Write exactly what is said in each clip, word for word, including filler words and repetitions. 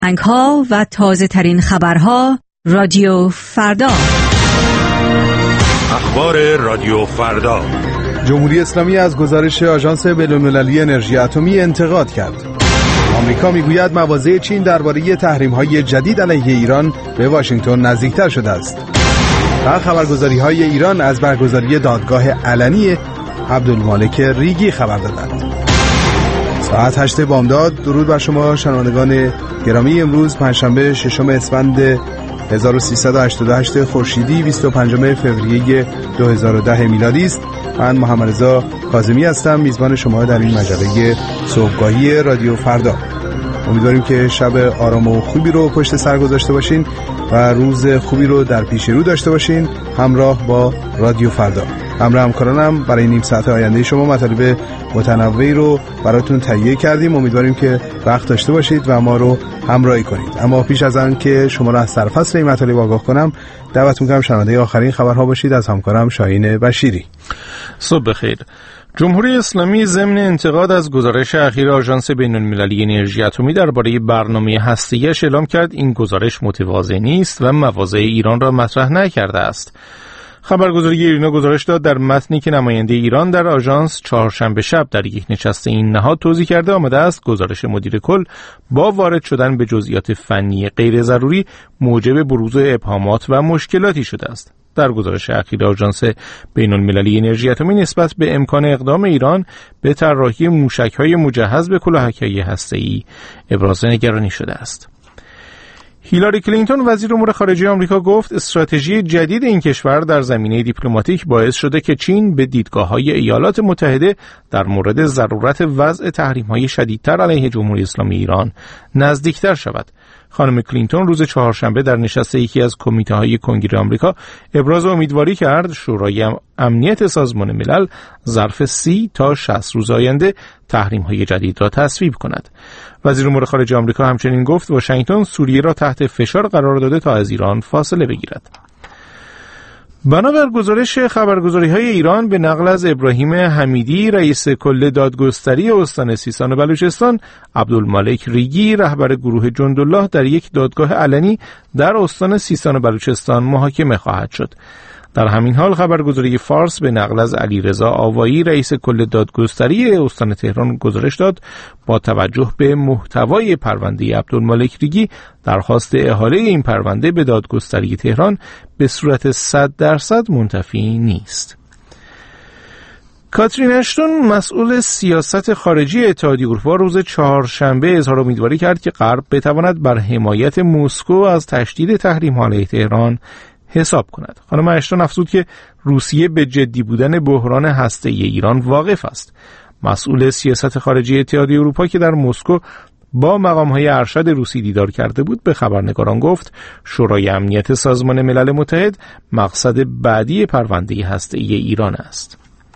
ها و تازه ترین خبرها رادیو فردا. اخبار رادیو فردا. جمهوری اسلامی از گزارش آژانس بین‌المللی انرژی اتمی انتقاد کرد. آمریکا میگوید مواضع چین درباره تحریم‌های جدید علیه ایران به واشنگتن نزدیکتر شده است. و خبرگزاری‌های ایران از برگزاری دادگاه علنی عبدالمالک ریگی خبر دادند. ساعت هشت بامداد. درود بر شما شنوندگان گرامی. امروز پنجشنبه ششم اسفند هزار و سیصد و هشتاد و هشت خورشیدی بیست و پنجم فوریه دو هزار و ده میلادی است. من محمد رضا کاظمی هستم، میزبان شما در این مجله صبحگاهی رادیو فردا. امیدواریم که شب آرام و خوبی رو پشت سر گذاشته باشین و روز خوبی رو در پیش رو داشته باشین همراه با رادیو فردا. همراه همکارانم برای نیم ساعت آینده شما مطالب متنوعی رو براتون تهیه کردیم. امیدواریم که وقت داشته باشید و ما رو همراهی کنید. اما پیش از آن که شما را از سرفصل این مطالب آگاه کنم، دعوت می‌کنم شنونده آخرین خبرها باشید از همکارم شاهین بشیری. صبح بخیر. جمهوری اسلامی ضمن انتقاد از گزارش اخیر آژانس بین‌المللی انرژی اتمی درباره برنامه هسته‌ایش اعلام کرد این گزارش متواضع نیست و مواضع ایران را مطرح نکرده است. خبرگزاری ایرنا گزارش داد در متنی که نماینده ایران در آژانس چهارشنبه شب در یک نشست این نهاد توضیح کرده آمده است گزارش مدیر کل با وارد شدن به جزئیات فنی غیر ضروری موجب بروز ابهامات و مشکلاتی شده است. در گزارش اخیر آژانس بین‌المللی انرژی اتمی نسبت به امکان اقدام ایران به طراحی موشک‌های مجهز به کلاهک‌های هسته‌ای ابراز نگرانی شده است. هیلاری کلینتون وزیر امور خارجه آمریکا گفت استراتژی جدید این کشور در زمینه دیپلماتیک باعث شده که چین به دیدگاه‌های ایالات متحده در مورد ضرورت وضع تحریم‌های شدیدتر علیه جمهوری اسلامی ایران نزدیکتر شود. خانم کلینتون روز چهارشنبه در نشست یکی از کمیته‌های کنگره آمریکا ابراز امیدواری کرد شورای امنیت سازمان ملل ظرف سی تا شصت روز آینده تحریم‌های جدید را تصویب کند. وزیر امور خارجه آمریکا همچنین گفت واشنگتن سوریه را تحت فشار قرار داده تا از ایران فاصله بگیرد. بنابر گزارش خبرگزاری‌های ایران به نقل از ابراهیم حمیدی رئیس کل دادگستری استان سیستان و بلوچستان، عبدالمالک ریگی رهبر گروه جندالله در یک دادگاه علنی در استان سیستان و بلوچستان محاکمه خواهد شد. در همین حال خبرگزاری فارس به نقل از علیرضا آوایی رئیس کل دادگستری استان تهران گزارش داد با توجه به محتوای پرونده عبدالمالک ریگی درخواست احاله این پرونده به دادگستری تهران به صورت صد درصد منتفی نیست. کاترین اشتون مسئول سیاست خارجی اتحادیه اروپا روز چهارشنبه اظهار امیدواری کرد که غرب بتواند بر حمایت مسکو از تشدید تحریم‌ها علیه تهران حساب کند. خانم اشتون افزود که روسیه به جدی بودن بحران هسته‌ای ایران واقف است. مسئول سیاست خارجی اتحادیه اروپا که در مسکو با مقام‌های ارشد روسی دیدار کرده بود به خبرنگاران گفت شورای امنیت سازمان ملل متحد مقصد بعدی پرونده هسته‌ای ایران است.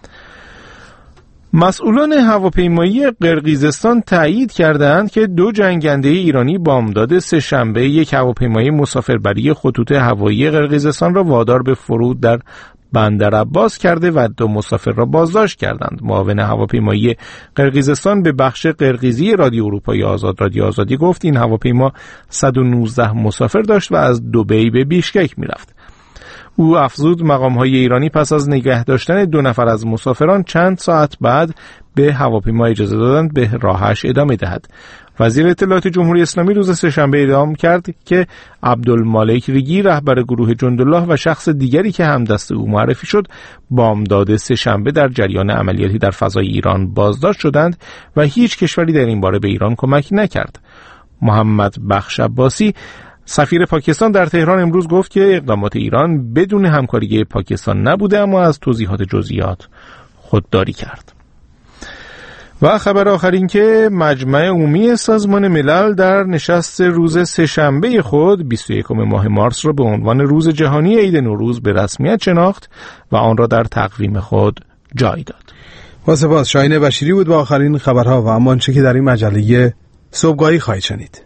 مسئولان هواپیمایی قرقیزستان تایید کردند که دو جنگنده ایرانی بامداد سه‌شنبه یک هواپیمای مسافربری خطوط هوایی قرقیزستان را وادار به فرود در بندر عباس کرده و دو مسافر را بازداشت کردند. معاون هواپیمایی قرقیزستان به بخش قرقیزی رادیو اروپای آزاد رادیو آزادی گفت این هواپیما صد و نوزده مسافر داشت و از دبی به بیشکک می‌رفت. او افزود مقام‌های ایرانی پس از نگه داشتن دو نفر از مسافران چند ساعت بعد به هواپیما اجازه دادند به راهش ادامه دهد. وزیر اطلاعات جمهوری اسلامی روز سه‌شنبه اعلام کرد که عبدالمالک ریگی رهبر گروه جندالله و شخص دیگری که همدست او معرفی شد بامداد سه‌شنبه در جریان عملیاتی در فضای ایران بازداشت شدند و هیچ کشوری در این باره به ایران کمک نکرد. محمد بخش عباسی سفیر پاکستان در تهران امروز گفت که اقدامات ایران بدون همکاری پاکستان نبوده اما از توضیحات جزئیات خودداری کرد. و خبر آخر این که مجمع عمومی سازمان ملل در نشست روز سه‌شنبه خود بیست و یکم ماه مارس را به عنوان روز جهانی عید نوروز به رسمیت شناخت و آن را در تقویم خود جای داد. با سپاس شاهین بشیری بود با آخرین خبرها و اما آنچه که در این مجله صبحگاهی خواهید شنید.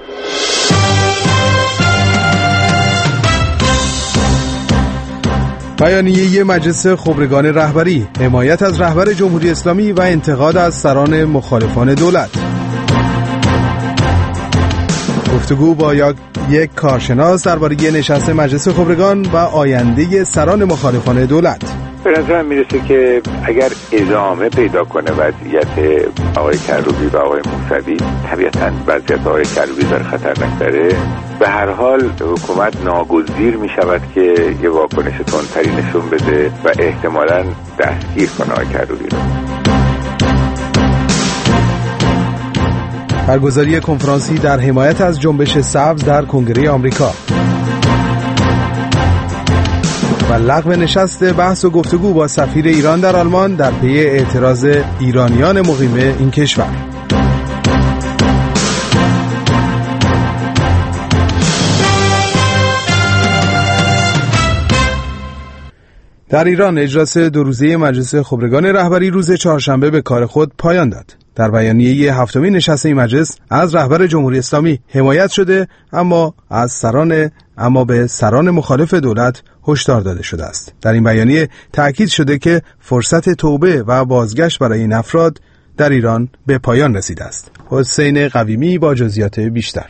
بیانیه مجلس خبرگان رهبری، حمایت از رهبر جمهوری اسلامی و انتقاد از سران مخالفان دولت. گفتگو با یک کارشناس درباره نشست مجلس خبرگان و آینده سران مخالفان دولت. به نظرم میرسه که اگر ادامه پیدا کنه وضعیت آقای کروبی و آقای موسوی، طبیعتاً وضعیت آقای کروبی داره خطرناک‌تره، به هر حال حکومت ناگزیر میشود که یه واکنش تندتری نشون بده و احتمالاً دستگیر کنه آقای کروبی رو. برگزاری کنفرانسی در حمایت از جنبش سبز در کنگره آمریکا و لغو نشست بحث و گفتگو با سفیر ایران در آلمان در پی اعتراض ایرانیان مقیم این کشور. در ایران اجلاس دو روزه مجلس خبرگان رهبری روز چهارشنبه به کار خود پایان داد. در بیانیه هفتمین نشست این مجلس از رهبر جمهوری اسلامی حمایت شده، اما از سران اما به سران مخالف دولت هشدار داده شده است. در این بیانیه تأکید شده که فرصت توبه و بازگشت برای این افراد در ایران به پایان رسیده است. حسین قویمی با جزئیات بیشتر.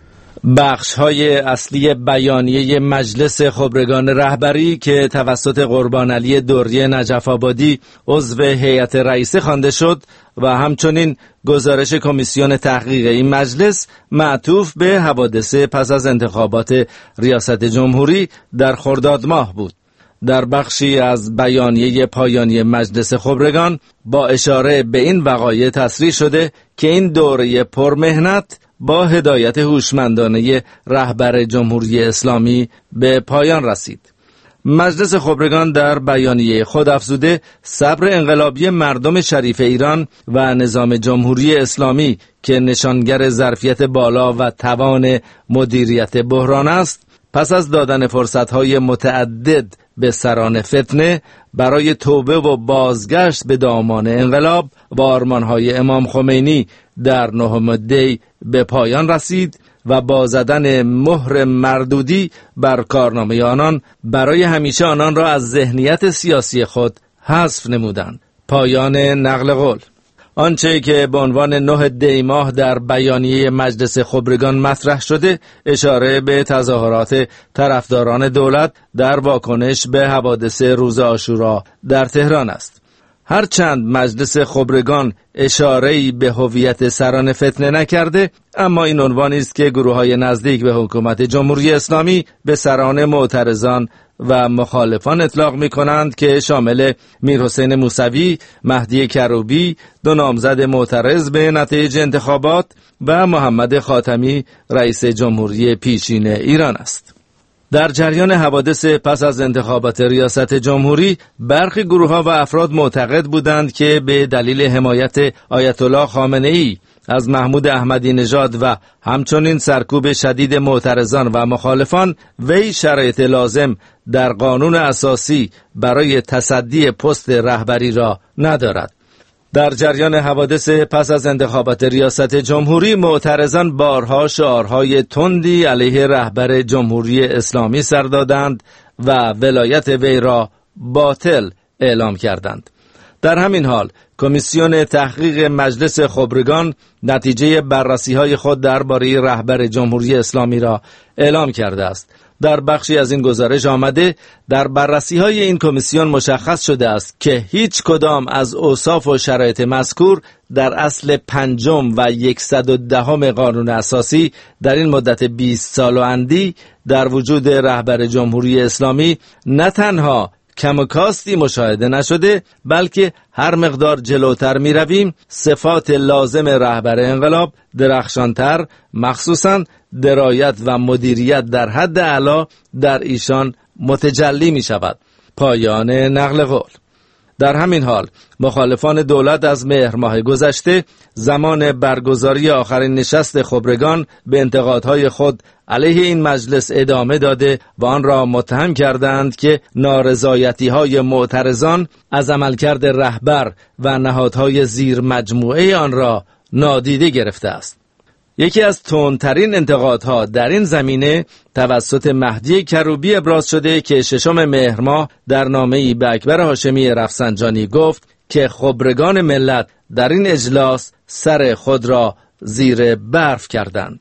بخش‌های اصلی بیانیه مجلس خبرگان رهبری که توسط قربان علی دوری نجف آبادی عضو هیئت رئیسه خوانده شد و همچنین گزارش کمیسیون تحقیق این مجلس معطوف به حوادث پس از انتخابات ریاست جمهوری در خرداد ماه بود. در بخشی از بیانیه پایانی مجلس خبرگان با اشاره به این وقایع تصریح شده که این دوره پرمهنت با هدایت هوشمندانه رهبر جمهوری اسلامی به پایان رسید. مجلس خبرگان در بیانیه خود افزوده صبر انقلابی مردم شریف ایران و نظام جمهوری اسلامی که نشانگر ظرفیت بالا و توان مدیریت بحران است، پس از دادن فرصت‌های متعدد به سران فتنه برای توبه و بازگشت به دامان انقلاب و آرمان‌های امام خمینی در نهم دی به پایان رسید و با زدن مهر مردودی بر کارنامه آنان برای همیشه آنان را از ذهنیت سیاسی خود حذف نمودند. پایان نقل قول. آنچه که به عنوان نه دی ماه در بیانیه مجلس خبرگان مطرح شده اشاره به تظاهرات طرفداران دولت در واکنش به حوادث روز عاشورا در تهران است. هرچند مجلس خبرگان اشاره‌ای به هویت سران فتنه نکرده، اما این عنوانی است که گروه‌های نزدیک به حکومت جمهوری اسلامی به سران معترضان و مخالفان اطلاق می‌کنند که شامل میرحسین موسوی، مهدی کروبی، دو نامزد معترض به نتایج انتخابات و محمد خاتمی رئیس جمهوری پیشین ایران است. در جریان حوادث پس از انتخابات ریاست جمهوری، برخی گروه‌ها و افراد معتقد بودند که به دلیل حمایت آیت الله خامنه‌ای از محمود احمدی نژاد و همچنین سرکوب شدید معترضان و مخالفان، وی شرایط لازم در قانون اساسی برای تصدی پست رهبری را ندارد. در جریان حوادث پس از انتخابات ریاست جمهوری، معترضان بارها شعارهای تندی علیه رهبر جمهوری اسلامی سر دادند و ولایت وی را باطل اعلام کردند. در همین حال کمیسیون تحقیق مجلس خبرگان نتیجه بررسی‌های خود درباره رهبر جمهوری اسلامی را اعلام کرده است. در بخشی از این گزارش آمده در بررسی‌های این کمیسیون مشخص شده است که هیچ کدام از اوصاف و شرایط مذکور در اصل پنجم و صد و دهم قانون اساسی در این مدت بیست سال و اندی در وجود رهبر جمهوری اسلامی نه تنها کم و کاستی مشاهده نشده، بلکه هر مقدار جلوتر می رویم صفات لازم رهبر انقلاب درخشانتر، مخصوصاً درایت و مدیریت در حد اعلی در ایشان متجلی می شود. پایان نقل قول. در همین حال مخالفان دولت از مهر ماه گذشته زمان برگزاری آخرین نشست خبرگان به انتقادهای خود علیه این مجلس ادامه داده و آن را متهم کردند که نارضایتی‌های معترضان از عملکرد رهبر و نهادهای زیر مجموعه آن را نادیده گرفته است. یکی از تندترین انتقادها در این زمینه توسط مهدی کروبی ابراز شده که ششم مهر ماه در نامه‌ای به اکبر هاشمی رفسنجانی گفت که خبرگان ملت در این اجلاس سر خود را زیر برف کردند.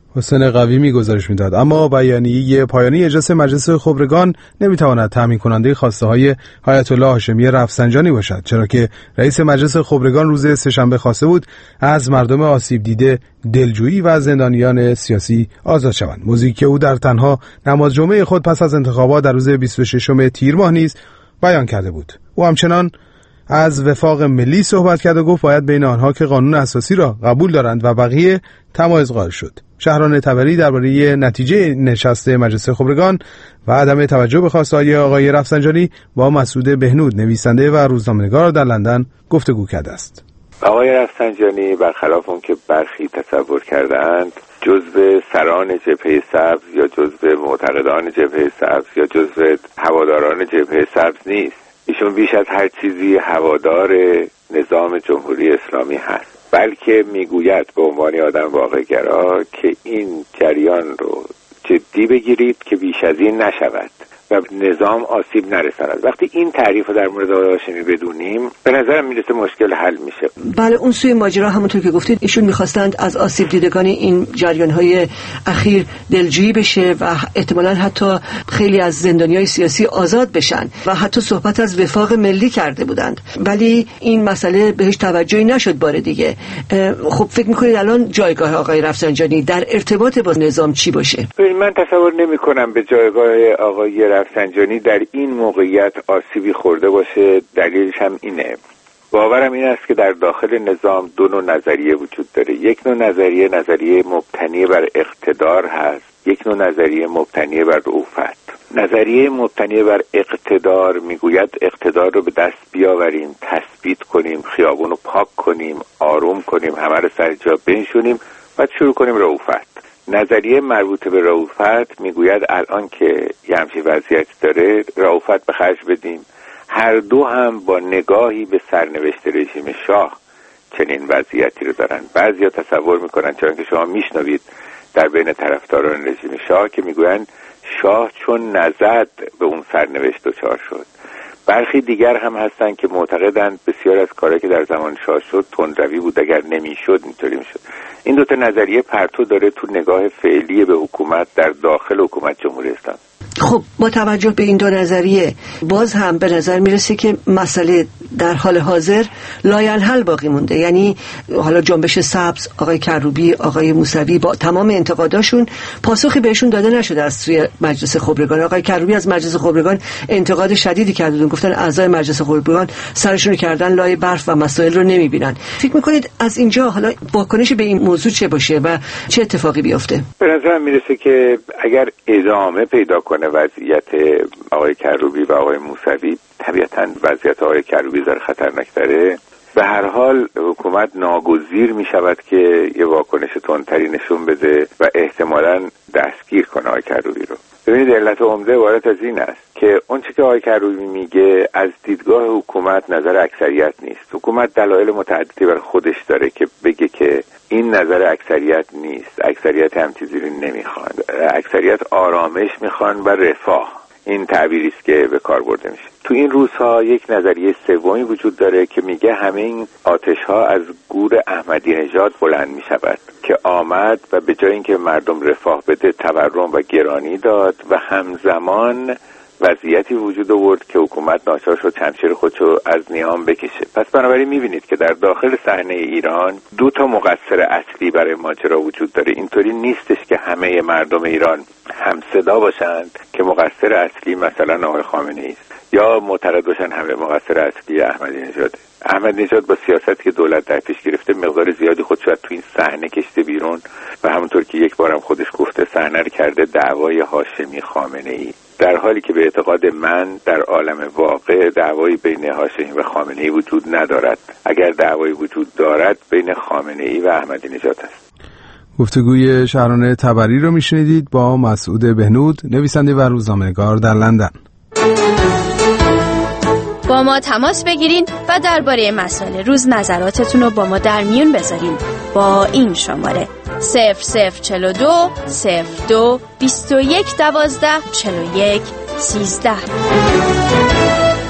حسین قوی می گزارش میداد. اما بیانیه پایانی اجلاس مجلس خبرگان نمیتواند تامین کننده خواسته های آیت الله هاشمی رفسنجانی باشد، چرا که رئیس مجلس خبرگان روز سه‌شنبه خواسته بود از مردم آسیب دیده دلجویی و زندانیان سیاسی آزاد شوند. موضوعی که او در تنها نماز جمعه خود پس از انتخابات در روز بیست و ششم تیر ماه نیز بیان کرده بود. او همچنان از وفاق ملی صحبت کرد و گفت باید بین آنها که قانون اساسی را قبول دارند و بقیه تمایز قائل شد. شهران طبری درباره نتیجه نشست مجلس خبرگان و عدم توجه به خواسته‌های آقای رفسنجانی با مسعود بهنود نویسنده و روزنامه‌نگار در لندن گفتگو کرده است. آقای رفسنجانی برخلاف اون که برخی تصور کردند جزو سران جبهه سبز یا جزو معتقدان جبهه سبز یا جزو هواداران جبهه سبز نیست. ایشون بیش از هر چیزی هوادار نظام جمهوری اسلامی هست، بلکه میگوید به عنوان آدم واقع‌گرا که این جریان رو جدی بگیرید که بیش از این نشود و نظام آسیب نرساند. وقتی این تعریف رو در مورد آقای هاشمی بدونیم به نظرم میرسه مشکل حل میشه. بله، اون سوی ماجرا همونطور که گفتید ایشون میخواستند از آسیب دیدگان این جریان‌های اخیر دلجویی بشه و احتمالاً حتی خیلی از زندانیای سیاسی آزاد بشن و حتی صحبت از وفاق ملی کرده بودند، ولی این مسئله بهش توجهی نشد بار دیگه. خب فکر میکنید الان جایگاه آقای رفسنجانی در ارتباط با نظام چی باشه؟ من تصور نمی‌کنم به جایگاه آقای رفسنجانی در این موقعیت آسیبی خورده باشه. دلیلش هم اینه، باورم این است که در داخل نظام دو نوع نظریه وجود داره. یک نوع نظریه نظریه مبتنی بر اقتدار هست، یک نوع نظریه مبتنی بر رؤوفت. نظریه مبتنی بر اقتدار میگوید اقتدار رو به دست بیاوریم، تثبیت کنیم، خیابون رو پاک کنیم، آروم کنیم، همه رو سر جا بنشونیم و شروع کنیم رؤوفت. نظریه مربوط به رؤوفت میگوید الان که یه همچین وضعیت داره رؤوفت به خرج بدیم. هر دو هم با نگاهی به سرنوشت رژیم شاه چنین وضعیتی رو دارن. بعضیا تصور میکنن، چون که شما میشنوید در بین طرفداران رژیم شاه که میگویند شاه چون نزد به اون سرنوشت دچار شد. برخی دیگر هم هستن که معتقدند بسیار از کارهایی که در زمان شاه شد تندروی بود، اگر نمیشد اینطوری میشد. این دوتا نظریه پرتو داره تو نگاه فعلی به حکومت در داخل حکومت جمهوری اسلامی. خب با توجه به این دو نظریه باز هم به نظر میرسه که مسئله در حال حاضر لاینحل باقی مونده. یعنی حالا جنبش سبز، آقای کروبی، آقای موسوی با تمام انتقاداشون پاسخی بهشون داده نشده از سوی مجلس خبرگان. آقای کروبی از مجلس خبرگان انتقاد شدیدی کردن، گفتن اعضای مجلس خبرگان سرشون رو کردن لای برف و مسائل رو نمیبینن. فکر میکنید از اینجا حالا واکنش به این موضوع چه باشه و چه اتفاقی بیفته؟ به نظرم میرسه که اگر ادامه پیدا کنه وضعیت آقای کروبی و آقای موسوی، طبیعتاً وضعیت آقای کروبی در خطرناک‌تره. به هر حال حکومت ناگزیر می شود که یه واکنش تندتری نشون بده و احتمالاً دستگیر کنه آقای کروبی رو. ببینید علت عمده عبارت از این است که اون چیزی که آقای کروبی میگه از دیدگاه حکومت نظر اکثریت نیست. حکومت دلایل متعددی برای خودش داره که بگه که این نظر اکثریت نیست. اکثریت هم چیزی رو نمیخوان. اکثریت آرامش میخوان و رفاه. این تعبیری است که به کار برده میشه. تو این روزها یک نظریه سومی وجود داره که میگه همه این آتش‌ها از گور احمدی نژاد بلند میشود که آمد و به جای اینکه مردم رفاه بده تورم و گرانی داد و همزمان وضعیتی وجود آورد که حکومت ناچار شد شمشیر خودشو از نیام بکشه. پس بنابراین میبینید که در داخل صحنه ایران دو تا مقصر اصلی برای ماجرا وجود داره. اینطوری نیستش که همه مردم ایران هم صدا باشند که مقصر اصلی مثلا آقای خامنه‌ای است یا معتقد باشن همه مقصر اصلی احمدی نژاده. احمدی نژاد با سیاستی که دولت در پیش گرفته مقدار زیادی خودش رو تو این صحنه کشته بیرون و همونطور که یک بارم خودش گفته صحنه رو کرده دعوای هاشمی خامنه‌ای، در حالی که به اعتقاد من در عالم واقع دعوایی بین هاشمی و خامنه‌ای وجود ندارد. اگر دعوایی وجود دارد بین خامنه‌ای و احمدی نژاد است. گفتگوی شهران طبری رو میشنیدید با مسعود بهنود، نویسنده و روزنامه‌نگار در لندن. با ما تماس بگیرین و درباره مسائل روز نظراتتون رو با ما در میون بذارین با این شماره صفر صفر چهل و دو صفر دو بیست و یک دوازده چهل و یک سیزده.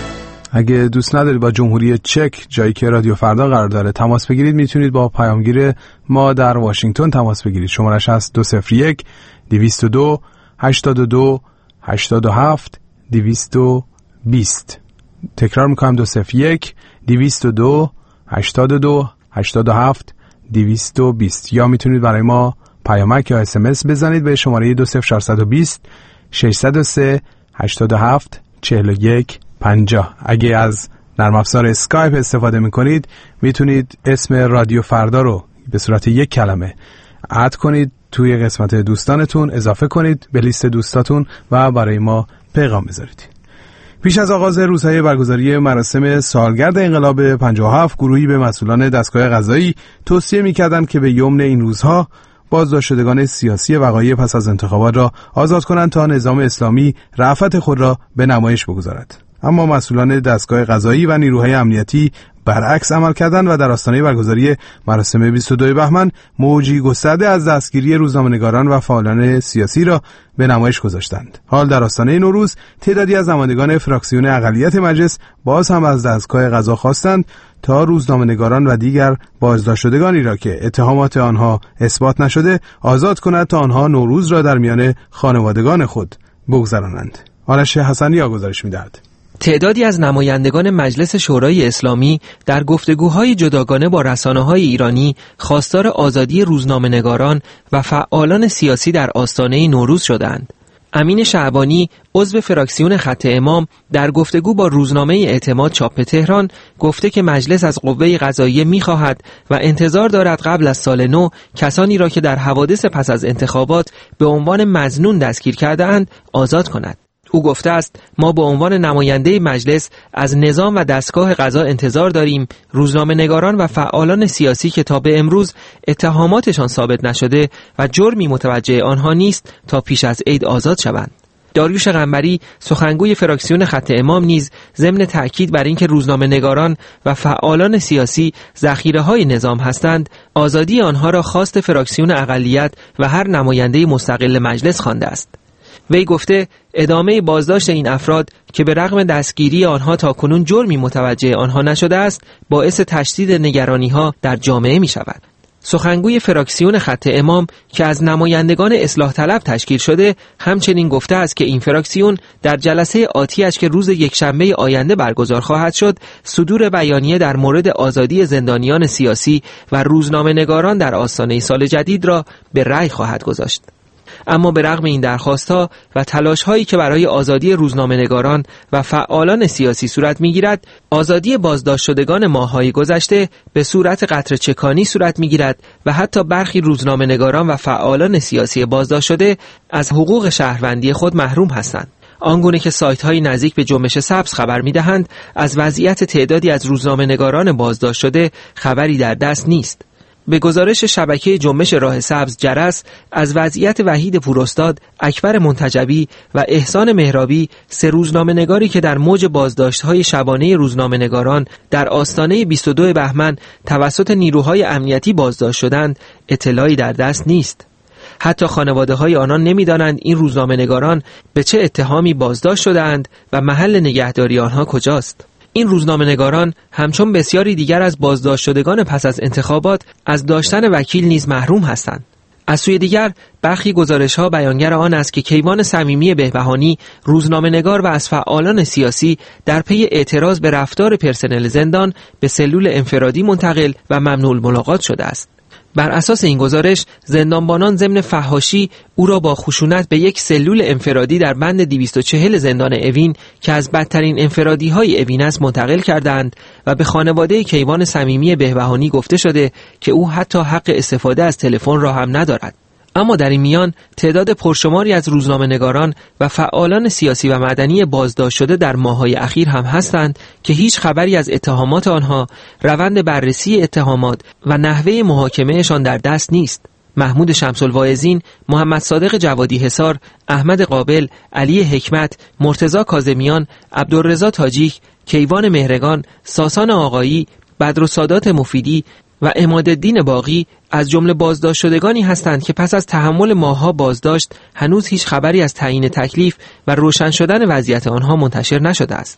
اگه دوست ندارید با جمهوری چک، جایی که رادیو فردا قرار داره، تماس بگیرید، میتونید با پیامگیر ما در واشنگتن تماس بگیرید. شمارش هست دو صفر یک دویست و دو هشتاد و دو هشتاد و هفت دویست و بیست. تکرار میکنم دو صفر یک دویست و دو هشتاد و دو هشتاد و هفت دویست و بیست. یا میتونید برای ما پیامک یا اس ام اس بزنید به شماره دو صفر چهارصد و بیست ششصد و سه هشتاد و هفت چهل و یک پنجاه. اگه از نرم افزار اسکایپ استفاده میکنید میتونید اسم رادیو فردا رو به صورت یک کلمه اد کنید توی قسمت دوستانتون، اضافه کنید به لیست دوستاتون و برای ما پیغام بذارید. پیش از آغاز روزهای برگزاری مراسم سالگرد انقلاب پنجاه و هفت، گروهی به مسئولان دستگاه قضایی توصیه می‌کردند که به یمن این روزها بازداشت شدگان سیاسی وقایع پس از انتخابات را آزاد کنند تا نظام اسلامی رأفت خود را به نمایش بگذارد. اما مسئولان دستگاه قضایی و نیروهای امنیتی برعکس عمل کردند و در آستانه برگزاری مراسم بیست و دو بهمن موجی گسترده از دستگیری روزنامه‌نگاران و فعالان سیاسی را به نمایش گذاشتند. حال در آستانه نوروز تعدادی از نمایندگان فراکسیون اقلیت مجلس باز هم از دستگاه قضا خواستند تا روزنامه‌نگاران و دیگر بازداشت شدگانی را که اتهامات آنها اثبات نشده آزاد کند تا آنها نوروز را در میان خانوادگان خود بگذرانند. آرش حسنی گزارش می‌دهد. تعدادی از نمایندگان مجلس شورای اسلامی در گفتگوهای جداگانه با رسانه‌های ایرانی خواستار آزادی روزنامه‌نگاران و فعالان سیاسی در آستانه نوروز شدند. امین شعبانی، عضو فراکسیون خط امام، در گفتگو با روزنامه اعتماد چاپ تهران گفته که مجلس از قوه قضاییه می‌خواهد و انتظار دارد قبل از سال نو کسانی را که در حوادث پس از انتخابات به عنوان مظنون دستگیر کرده‌اند آزاد کند. او گفته است ما به عنوان نماینده مجلس از نظام و دستگاه قضا انتظار داریم روزنامه‌نگاران و فعالان سیاسی که تا به امروز اتهاماتشان ثابت نشده و جرمی متوجه آنها نیست تا پیش از عید آزاد شوند. داریوش قنبری، سخنگوی فراکسیون خط امام، نیز ضمن تأکید بر اینکه روزنامه‌نگاران و فعالان سیاسی ذخیره‌های نظام هستند، آزادی آنها را خواست فراکسیون اقلیت و هر نماینده مستقل مجلس خوانده است. وی گفته ادامه بازداشت این افراد که به رغم دستگیری آنها تاکنون جرمی متوجه آنها نشده است باعث تشدید نگرانی‌ها در جامعه می شود. سخنگوی فراکسیون خط امام که از نمایندگان اصلاح طلب تشکیل شده همچنین گفته است که این فراکسیون در جلسه آتیش که روز یکشنبه آینده برگزار خواهد شد صدور بیانیه در مورد آزادی زندانیان سیاسی و روزنامه‌نگاران در آستانه سال جدید را به رأی خواهد گذاشت. اما به رغم این درخواست‌ها و تلاش‌هایی که برای آزادی روزنامه‌نگاران و فعالان سیاسی صورت می‌گیرد، آزادی بازداشت شدگان ماه‌های گذشته به صورت قطره چکانی صورت می‌گیرد و حتی برخی روزنامه‌نگاران و فعالان سیاسی بازداشت شده از حقوق شهروندی خود محروم هستند. آنگونه که سایت‌های نزدیک به جنبش سبز خبر می‌دهند، از وضعیت تعدادی از روزنامه‌نگاران بازداشت شده خبری در دست نیست. به گزارش شبکه جنبش راه سبز جرس، از وضعیت وحید پوراستاد، اکبر منتجبی و احسان مهرابی، سه روزنامه‌نگاری که در موج بازداشت‌های شبانه روزنامه‌نگاران در آستانه بیست و دو بهمن توسط نیروهای امنیتی بازداشت شدند، اطلاعی در دست نیست. حتی خانواده‌های آنان نمی‌دانند این روزنامه‌نگاران به چه اتهامی بازداشت شده‌اند و محل نگهداری آنها کجاست. این روزنامه‌نگاران همچون بسیاری دیگر از بازداشت شدگان پس از انتخابات از داشتن وکیل نیز محروم هستند. از سوی دیگر برخی گزارش‌ها بیانگر آن است که کیوان صمیمی بهبهانی، روزنامه‌نگار و از فعالان سیاسی، در پی اعتراض به رفتار پرسنل زندان به سلول انفرادی منتقل و ممنوع الملاقات شده است. بر اساس این گزارش زندانبانان ضمن فحاشی او را با خشونت به یک سلول انفرادی در بند دویست و چهل زندان اوین که از بدترین انفرادی های اوین است منتقل کردند و به خانواده کیوان صمیمی بهبهانی گفته شده که او حتی حق استفاده از تلفن را هم ندارد. اما در این میان تعداد پرشماری از روزنامه‌نگاران و فعالان سیاسی و مدنی بازداشت شده در ماه‌های اخیر هم هستند که هیچ خبری از اتهامات آنها، روند بررسی اتهامات و نحوه محاکمهشان در دست نیست. محمود شمس‌الواعظین، محمد صادق جوادی حصار، احمد قابل، علی حکمت، مرتضی کاظمیان، عبدالرضا تاجیک، کیوان مهرگان، ساسان آقایی، بدرالسادات مفیدی و عمادالدین باقی از جمله بازداشت شدگانی هستند که پس از تحمل ماه‌ها بازداشت هنوز هیچ خبری از تعیین تکلیف و روشن شدن وضعیت آنها منتشر نشده است.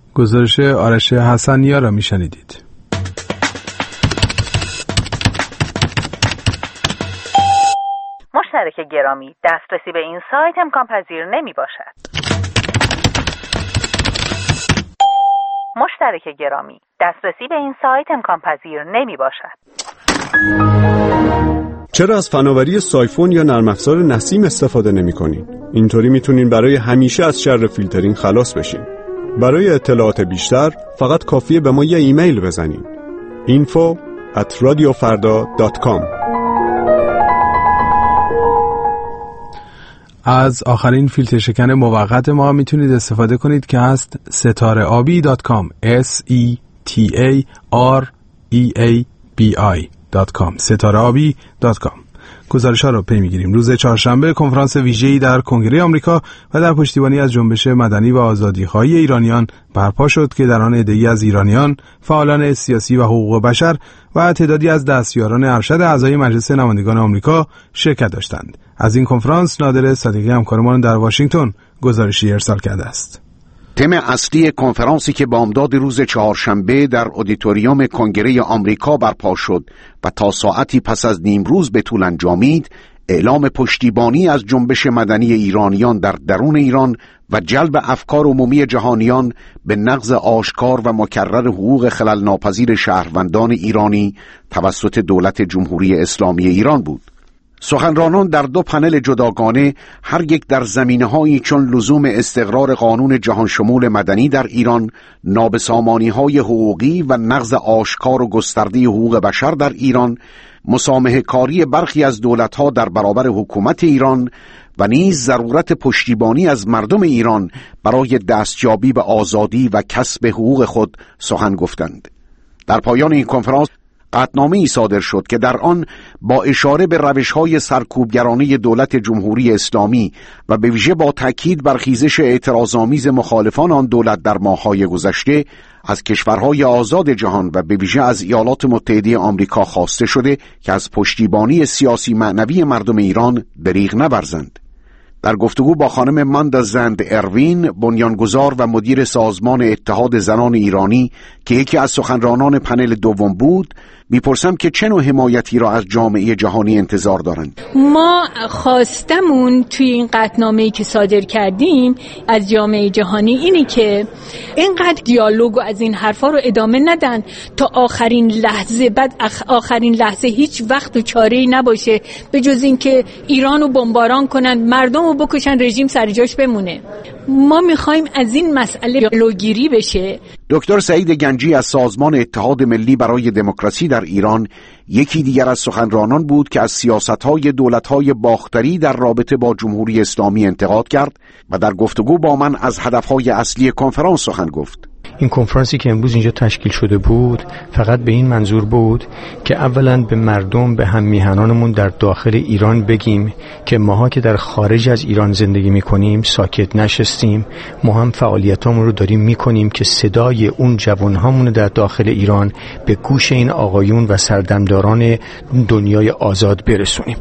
گزارش آرش حسنیا را میشنیدید. مشترک گرامی، دسترسی به این سایت امکان پذیر نمی باشد. مشترک گرامی، دسترسی به این سایت امکان پذیر نمی باشد. چرا از فناوری سایفون یا نرم افزار نسیم استفاده نمی کنین؟ اینطوری میتونین برای همیشه از شر فیلترینگ خلاص بشین. برای اطلاعات بیشتر فقط کافیه به ما یه ایمیل بزنین. info at radiofarda dot com. از آخرین فیلتر شکن موقت ما میتونید استفاده کنید که هست ستاره آبی دات کام اس ای تی ای آر ای ای بی آی دات کام ستاره آبی دات کام. گزارش ها رو پی میگیریم. روز چهارشنبه کنفرانس ویژه‌ای در کنگره آمریکا و در پشتیبانی از جنبش مدنی و آزادی‌خواهی ایرانیان برپا شد که در آن عده‌ای از ایرانیان، فعالان سیاسی و حقوق بشر و تعدادی از دستیاران ارشد اعضای مجلس نمایندگان آمریکا شرکت داشتند. از این کنفرانس نادر صدیقی همکارمان در واشنگتن گزارشی ارسال کرده است. تم اصلی کنفرانسی که بامداد روز چهارشنبه در ادیتوریوم کنگره آمریکا برپا شد و تا ساعتی پس از نیم روز به طول انجامید، اعلام پشتیبانی از جنبش مدنی ایرانیان در درون ایران و جلب افکار عمومی جهانیان به نقض آشکار و مکرر حقوق خلل ناپذیر شهروندان ایرانی توسط دولت جمهوری اسلامی ایران بود. سخنرانان در دو پنل جداگانه هر یک در زمینه‌هایی چون لزوم استقرار قانون جهان شمول مدنی در ایران، نابسامانی‌های حقوقی و نقض آشکار و گسترده حقوق بشر در ایران، مسامحه کاری برخی از دولت‌ها در برابر حکومت ایران و نیز ضرورت پشتیبانی از مردم ایران برای دستیابی به آزادی و کسب حقوق خود سخن گفتند. در پایان این کنفرانس قطعنامه‌ای صادر شد که در آن با اشاره به روش‌های سرکوبگرانه دولت جمهوری اسلامی و به ویژه با تأکید بر خیزش اعتراض‌آمیز مخالفان آن دولت در ماه‌های گذشته از کشورهای آزاد جهان و به ویژه از ایالات متحده آمریکا خواسته شده که از پشتیبانی سیاسی معنوی مردم ایران دریغ نورزند. در گفتگو با خانم ماندا زند اروین، بنیانگذار و مدیر سازمان اتحاد زنان ایرانی که یکی از سخنرانان پنل دوم بود، میپرسم که چه نوع حمایتی را از جامعه جهانی انتظار دارند. ما خواستمون توی این قطعنامه‌ای که صادر کردیم از جامعه جهانی اینی که اینقدر دیالوگو از این حرفا رو ادامه ندن تا آخرین لحظه، بعد آخرین لحظه هیچ وقت و چاره‌ای نباشه به جز این که ایرانو بمباران کنن، مردم رو بکشن، رژیم سر جاش بمونه. ما میخوایم از این مسئله جلوگیری بشه. دکتر سعید گنجی از سازمان اتحاد ملی برای دموکراسی در ایران یکی دیگر از سخنرانان بود که از سیاست‌های دولت‌های باختری در رابطه با جمهوری اسلامی انتقاد کرد و در گفتگو با من از هدف‌های اصلی کنفرانس سخن گفت. این کنفرانسی که امروز اینجا تشکیل شده بود فقط به این منظور بود که اولا به مردم، به هم میهنانمون در داخل ایران بگیم که ماها که در خارج از ایران زندگی میکنیم ساکت نشستیم، ما هم فعالیتامون رو داریم میکنیم که صدای اون جوانهامون در داخل ایران به گوش این آقایون و سردمداران دنیای آزاد برسونیم.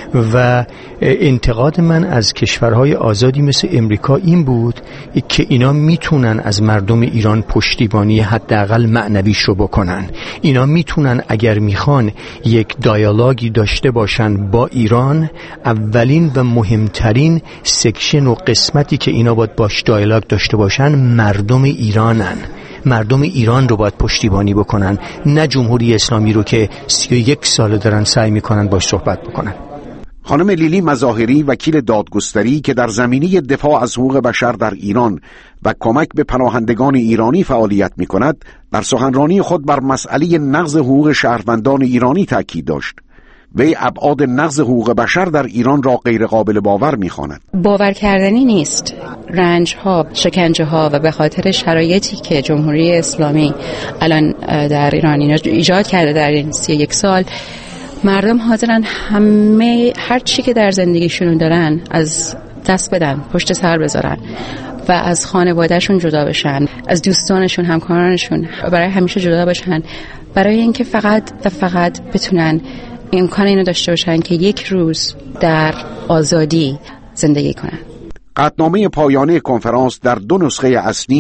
و انتقاد من از کشورهای آزادی مثل امریکا این بود که اینا میتونن از مردم ایران پشتیبانی حداقل معنویش رو بکنن. اینا میتونن اگر میخوان یک دیالوگی داشته باشن با ایران، اولین و مهمترین سکشن و قسمتی که اینا باید باش دیالوگ داشته باشن مردم ایرانن. مردم ایران رو باید پشتیبانی بکنن، نه جمهوری اسلامی رو که سی و یک سال دارن سعی میکنن باش صحبت بکنن. خانم لیلی مظاهری، وکیل دادگستری که در زمینه دفاع از حقوق بشر در ایران و کمک به پناهندگان ایرانی فعالیت می کند، در سخنرانی خود بر مسئله نقض حقوق شهروندان ایرانی تاکید داشت. وی ابعاد نقض حقوق بشر در ایران را غیر قابل باور می خواند. باور کردنی نیست. رنج ها، شکنجه ها و به خاطر شرایطی که جمهوری اسلامی الان در ایران ایجاد کرده در این سی و یک سال، مردم حاضرن همه هر چی که در زندگیشون دارن از دست بدن، پشت سر بذارن و از خانوادهشون جدا بشن، از دوستانشون، همکارانشون برای همیشه جدا بشن، برای اینکه فقط و فقط بتونن امکان اینو داشته باشن که یک روز در آزادی زندگی کنن. قطعنامه پایانی کنفرانس در دو نسخه اصلی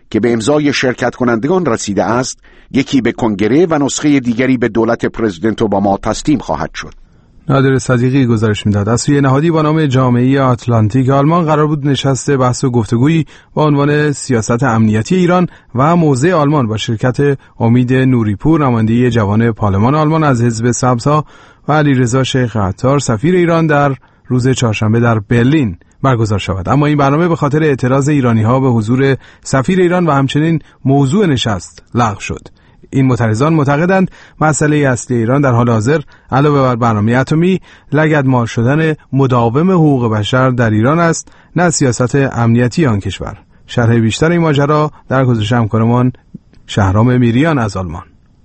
که به امضای شرکت کنندگان رسیده است، یکی به کنگره و نسخه دیگری به دولت پرزیدنت اوباما تسلیم خواهد شد. نادر صدیقی گزارش میداد. از سوی نهادی با نام جامعه آتلانتیک آلمان قرار بود نشست بحث و گفتگویی با عنوان سیاست امنیتی ایران و موضع آلمان با شرکت امید نوریپور، نماینده جوان پارلمان آلمان از حزب سبزها، و علیرضا شیخ عطار سفیر ایران در روز چهارشنبه در برلین برگزار شود. اما این برنامه به خاطر اعتراض ایرانی‌ها به حضور سفیر ایران و همچنین موضوع نشست لغو شد. این معترضان معتقدند مسئله اصلی ایران در حال حاضر علاوه بر برنامه اتمی لگدمال شدن مداوم حقوق بشر در ایران است، نه سیاست امنیتی آن کشور. شرح بیشتر این ماجرا در گزارش همکارمان شهرام میریان از آلمان.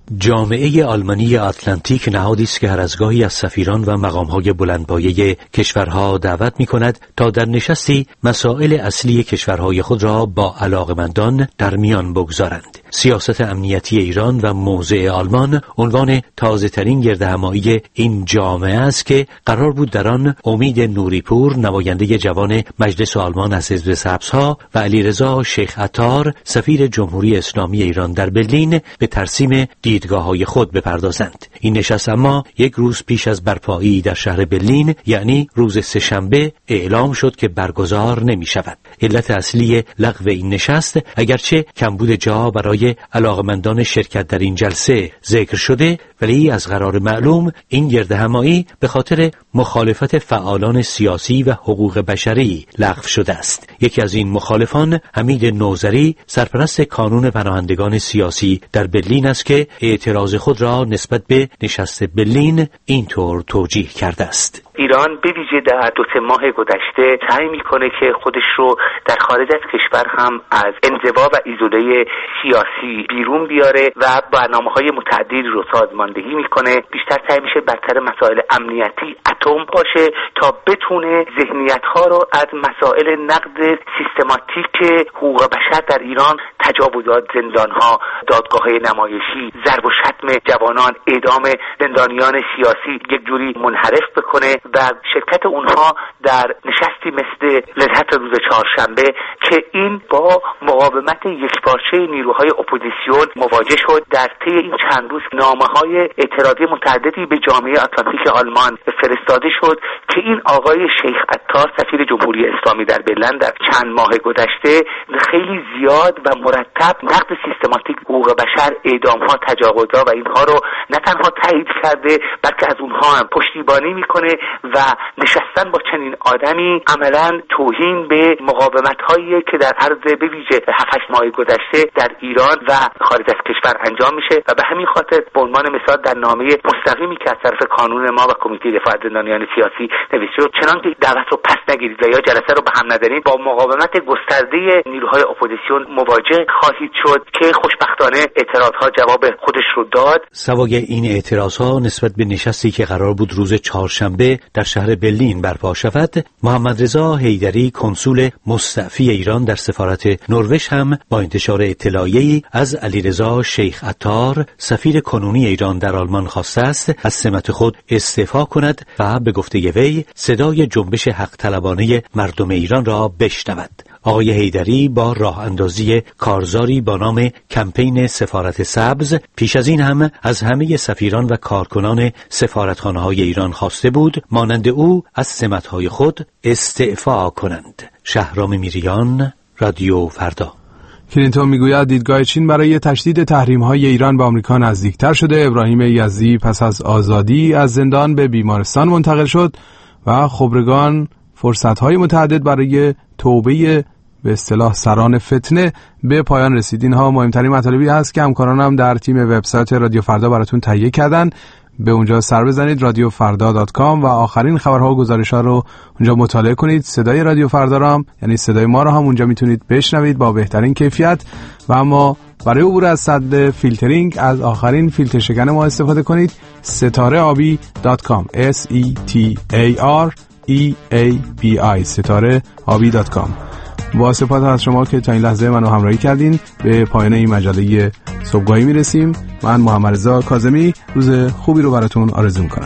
جامعه آلمانی آتلانتیک نهادی است که هر از گاهی از سفیران و مقام‌های بلندپایه کشورها دعوت می‌کند تا در نشستی مسائل اصلی کشورهای خود را با علاقمندان در میان بگذارند. سیاست امنیتی ایران و موضع آلمان عنوان تازه‌ترین گردهمایی این جامعه است که قرار بود در آن امید نوریپور، نماینده جوان مجلس آلمان از حزب سبزها، و علیرضا شیخ عطار سفیر جمهوری اسلامی ایران در برلین به ترسیم دیدگاه‌های خود بپردازند. این نشست اما یک روز پیش از برپایی در شهر برلین، یعنی روز سه‌شنبه، اعلام شد که برگزار نمی‌شود. علت اصلی لغو این نشست اگرچه کمبود جا برای علاقمندان شرکت در این جلسه ذکر شده، ولی از قرار معلوم این گردهمایی به خاطر مخالفت فعالان سیاسی و حقوق بشری لغو شده است. یکی از این مخالفان، حمید نوذری، سرپرست کانون پناهندگان سیاسی در برلین است که اعتراض خود را نسبت به نشست برلین اینطور توجیه کرده است: ایران به ویژه در دو سه ماه گذشته سعی میکنه که خودش رو در خارج از کشور هم از انزوا و ایزوله سیاسی بیرون بیاره و برنامه‌های متعددی رو سازماندهی میکنه. بیشتر سعی میشه برتر مسائل امنیتی اتم باشه تا بتونه ذهنیت‌ها رو از مسائل نقد سیستماتیک حقوق بشر در ایران، تجاوزات، زندان‌ها، دادگاه‌های نمایشی، ضرب و شتم جوانان، اعدام زندانیان سیاسی یک جوری منحرف بکنه و شرکت اونها در نشستی مثل لذت روز چهارشنبه که این با مقاومت یکپارچه نیروهای اپوزیسیون مواجه شد. در طی این چند روز نامه‌های اعتراضی متعددی به جامعه آتلانتیک آلمان فرستاده شد که این آقای شیخ عطار سفیر جمهوری اسلامی در برلین در چند ماه گذشته خیلی زیاد و مرتب نقد سیستماتیک حقوق بشر، اعدام‌ها، تجاوزها و اینها رو نه تنها تایید کرده بلکه از اونها هم پشتیبانی میکنه و نشستن با چنین آدمی عملاً توهین به مقاومت‌هایی که در عرض به ویژه هفت هشت ماه گذشته در ایران و خارج از کشور انجام میشه و به همین خاطر به عنوان مثال در نامه مستقیمی که از طرف کانون ما و کمیته دفاع از زندانیان سیاسی نوشته شد، چنانکه دعوت رو پس نگیرید و یا جلسه رو به هم نزنید، با مقاومت گسترده نیروهای اپوزیسیون مواجه خواهید شد که خوشبختانه اعتراضها جواب خودش رو داد. سوای این اعتراضها نسبت به نشستی که قرار بود روز چهارشنبه در شهر برلین برپا شود، محمد رضا حیدری کنسول مستعفی ایران در سفارت نروژ هم با انتشار اطلاعیه‌ای از علیرضا شیخ عطار سفیر کنونی ایران در آلمان خواسته است از سمت خود استعفا کند و به گفته وی صدای جنبش حق طلبانه مردم ایران را بشنود. آقای حیدری با راه اندازی کارزاری با نام کمپین سفارت سبز پیش از این هم از همه سفیران و کارکنان سفارتخانه‌های ایران خواسته بود مانند او از سمت‌های خود استعفا کنند. شهرام میریان، رادیو فردا. کلینتون میگوید دیدگاه چین برای تشدید تحریم‌های ایران به آمریکا نزدیکتر شده. ابراهیم یزدی پس از آزادی از زندان به بیمارستان منتقل شد و خبرگان فرصت‌های متعدد برای توبه به اصطلاح سران فتنه به پایان رسید. اینها مهمترین مطالبی هست که همکارانم در تیم وبسایت رادیو فردا براتون تهیه کردن. به اونجا سر بزنید رادیو فردا دات کام و آخرین خبرها و گزارش‌ها رو اونجا مطالعه کنید. صدای رادیو فردا رو هم یعنی صدای ما رو هم اونجا میتونید بشنوید با بهترین کیفیت و اما برای عبور از سد فیلترینگ از آخرین فیلتر شکن ما استفاده کنید. ستاره آبی دات کام اس ای تی ای آر ای ای بی آی ستاره آبی دات کام. با سپاس از شما که تا این لحظه منو همراهی کردین. به پایان این مجله صبحگاهی میرسیم. من محمد رضا کاظمی روز خوبی رو براتون آرزو میکنم.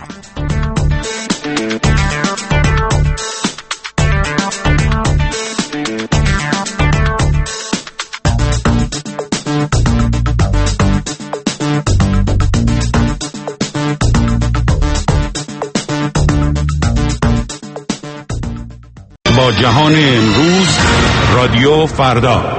جهان امروز رادیو فردا.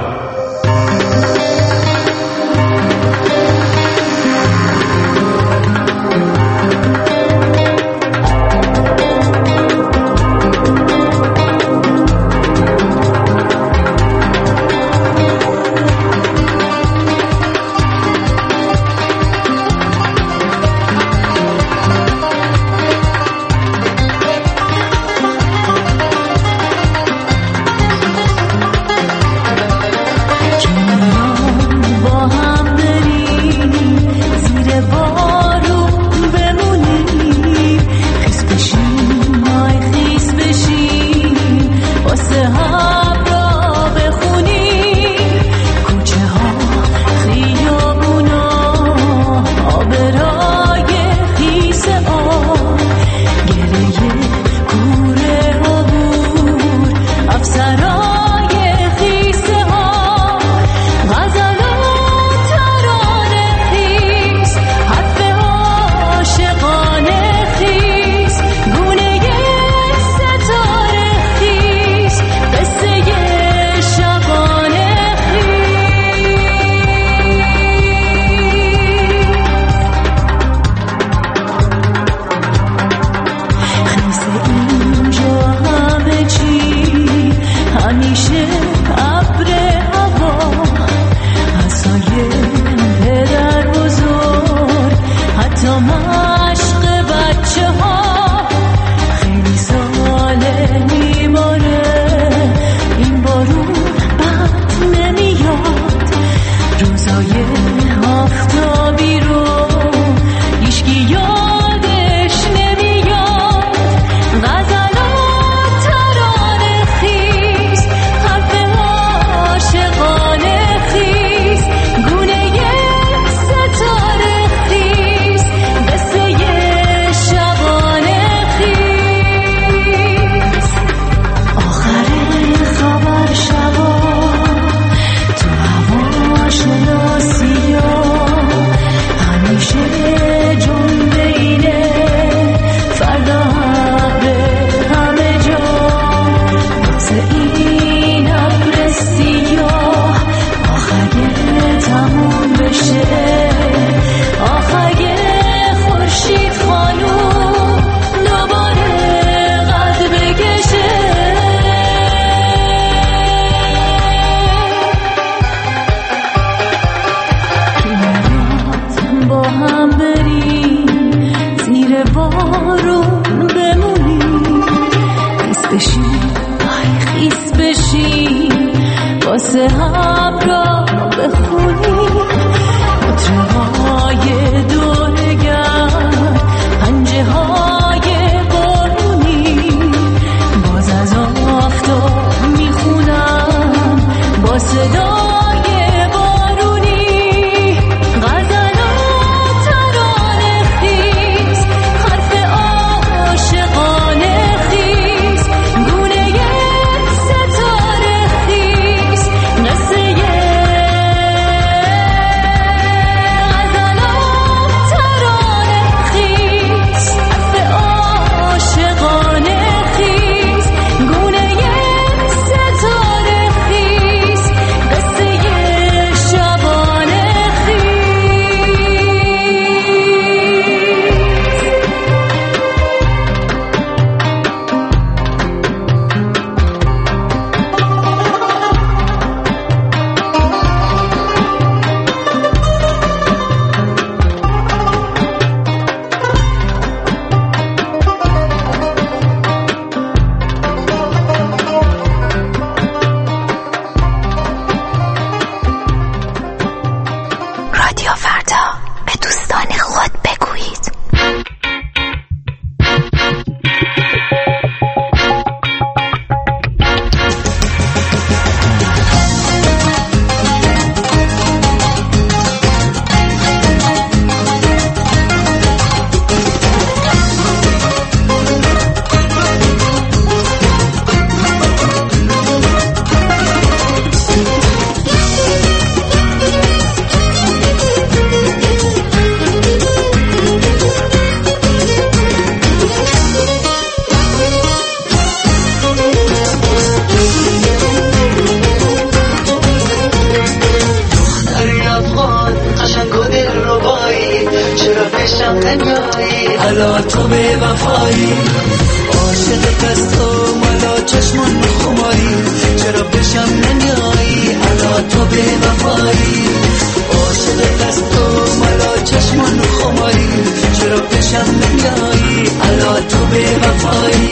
الا تو به وفایی عاشق دستو مالا چشمان خماری چرا بشم نمیایی الا تو به وفایی عاشق دستو مالا چشمان خماری چرا بشم نمیایی الا تو به وفایی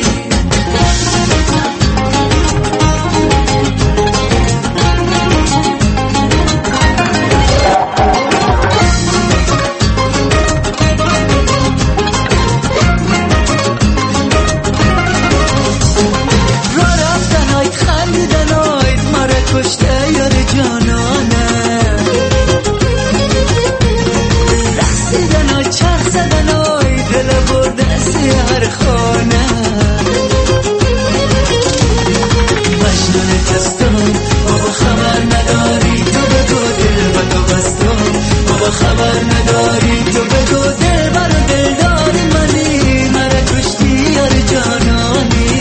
خبر نداری تو بگو دل بر دل داری منی مرا کشتی یار جانانی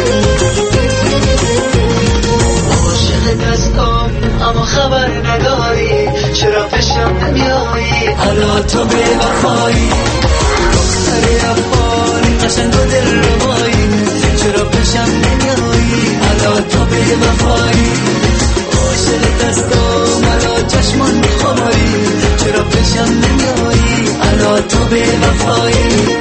عاشق دستم اما خبر نداری چرا پیشم نمیایی الا تو به وفایی دختر افغانی قشنگ و دل ربایی چرا پیشم نمیایی الا تو به وفایی عاشق دستم الا چشمان خماری چرا پیشم نمیایی الا تو به وفایی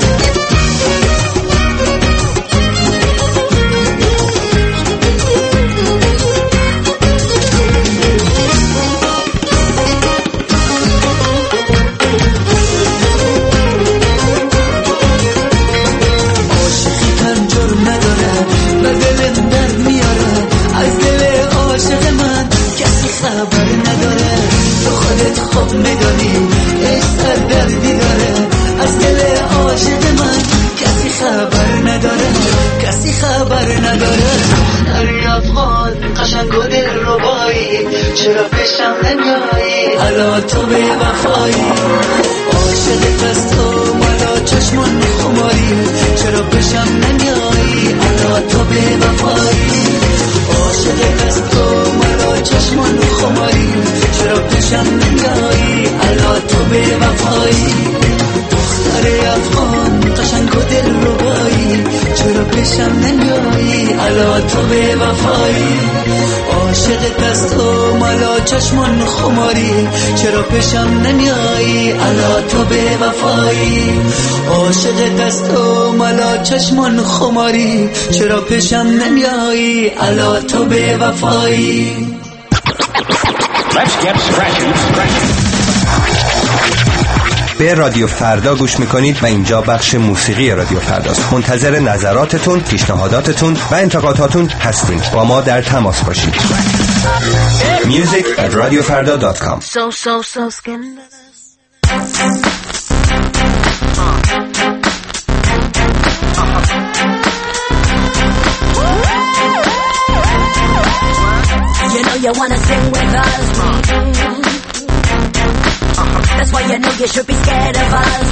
عاشقی تن جرم نداره به دلم در میاره از دل عاشق من کسی خبر نداره تو خودت خوب میدانی ای سر دردی داره از دل عاشق من کسی خبر نداره کسی خبر نداره دختری افغان قشنگ و دل ربایی چرا پیشم نمیایی الا تو به وفایی عاشق دستو مالا چشمان خماری چرا پیشم نمیایی الا تو به وفایی عاشق دستو مالا چشمان خماری چرا پیشم نمیایی الا تو به وفایی دختر افغان قشنگ و دل ربایی چرا پیشم نمیایی الا تو به وفایی عاشق دستو مالا چشمان خماری چرا پیشم نمیایی الا تو به وفایی عاشق دستو مالا چشمان خماری چرا پیشم نمیایی الا تو به وفایی Let's get scratching, scratching. به رادیو فردا گوش میکنید و اینجا بخش موسیقی رادیو فرداست. منتظر نظراتتون، پیشنهاداتتون و انتقاداتون هستیم. با ما در تماس باشید. music at radio farda dot com. So so so scandalous. You know you wanna sing with us. That's why you know you should be scared of us.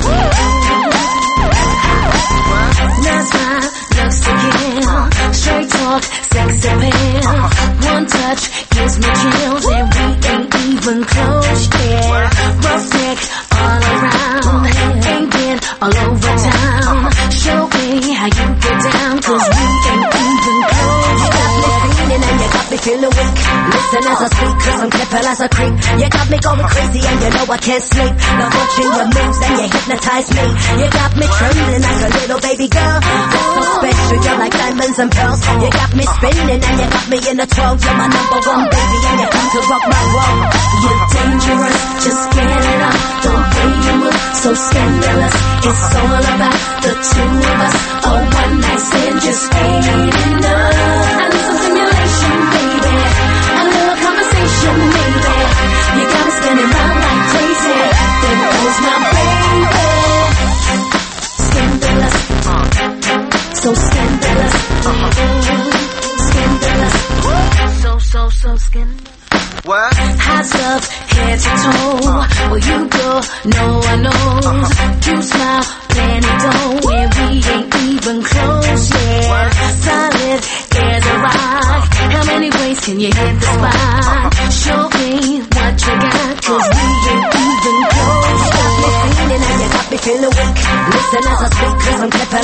Nice smile, looks to kill. Straight talk, sex appeal. One touch gives me chills, and we ain't even close yet. Rough neck all around, ain't been all over town. Show me how you get down, 'cause we ain't even close yet. You got me feeling and you got me feeling weak. Listen as I speak, 'cause I'm careful as a creep. You got me going crazy and you know I can't sleep. Now watching your moves and you hypnotize me. You got me trembling like a little baby girl. You're so special, you're like diamonds and pearls. You got me spinning and you got me in a twirl. You're my number one baby and you come to rock my world. You're dangerous, just get it up. The way you move, so scandalous. It's all about the two of us. A one night stand just ain't enough. I need some stimulation, baby. A little conversation, maybe. You got me spinning round like crazy. There goes my baby. Scandalous, so scandalous, scandalous, so so so scandalous. What? Hot stuff, head to toe. Well, you go, no one knows. You smile, plenty dough, and we ain't even close yet. Solid as a rock. How many ways can you hit the spot? Show me what you got, 'cause we ain't even close. You got me feeling and you got me feeling weak. Listen as I speak, 'cause I'm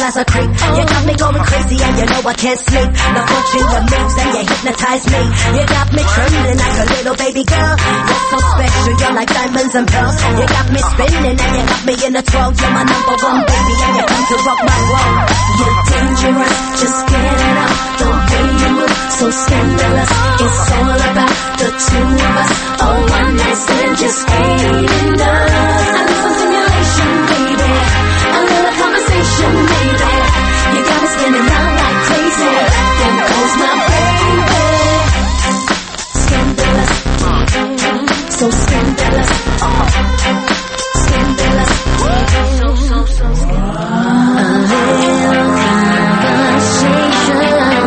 gentle as a creep. You got me going crazy and you know I can't sleep. Now watching your moves and you hypnotize me. You got me trembling like a little baby girl. You're so special, you're like diamonds and pearls. You got me spinning and you got me in a twirl. You're my number one baby and you come to rock my world. You're dangerous, just get it up. The way you move, so scandalous. It's all about the two of us. Oh, one night stand just ain't enough. I need some stimulation, baby. A little conversation, baby. You got me spinning round like crazy. Then goes my baby. Scandalous, so scandalous, scandalous, so so so scandalous. A little conversation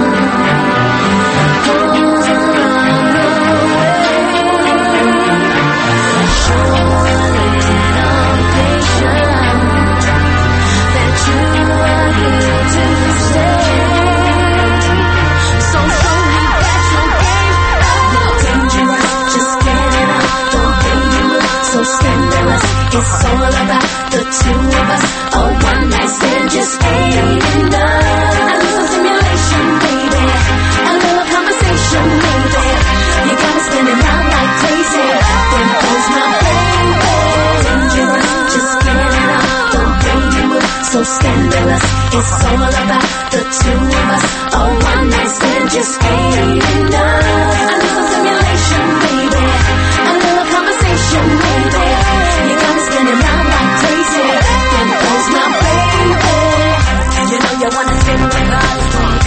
goes a long way. Show a little patience that you are here to stay. So sorry that your game you're dangerous. Just get it out the way you look, so scandalous. It's all about the two of us. Oh, one night stand just ain't enough. I need some stimulation, baby. A little conversation, baby. You got me spinning round like crazy. Then goes my baby. Dangerous, just get it out the way you move, so scandalous. It's all about the two of us. Oh, one night stand just ain't enough. I need some stimulation, baby. A little conversation, baby. You got me spinning round like crazy. Then goes my baby. You know you wanna spin with us.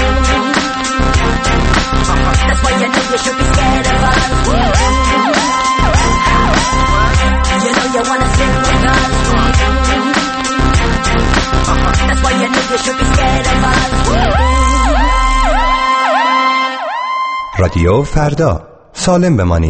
That's why you know you should be scared of us. You know you wanna spin with us. That's why you know you should be scared of us. رادیو فردا، سالم بمانید.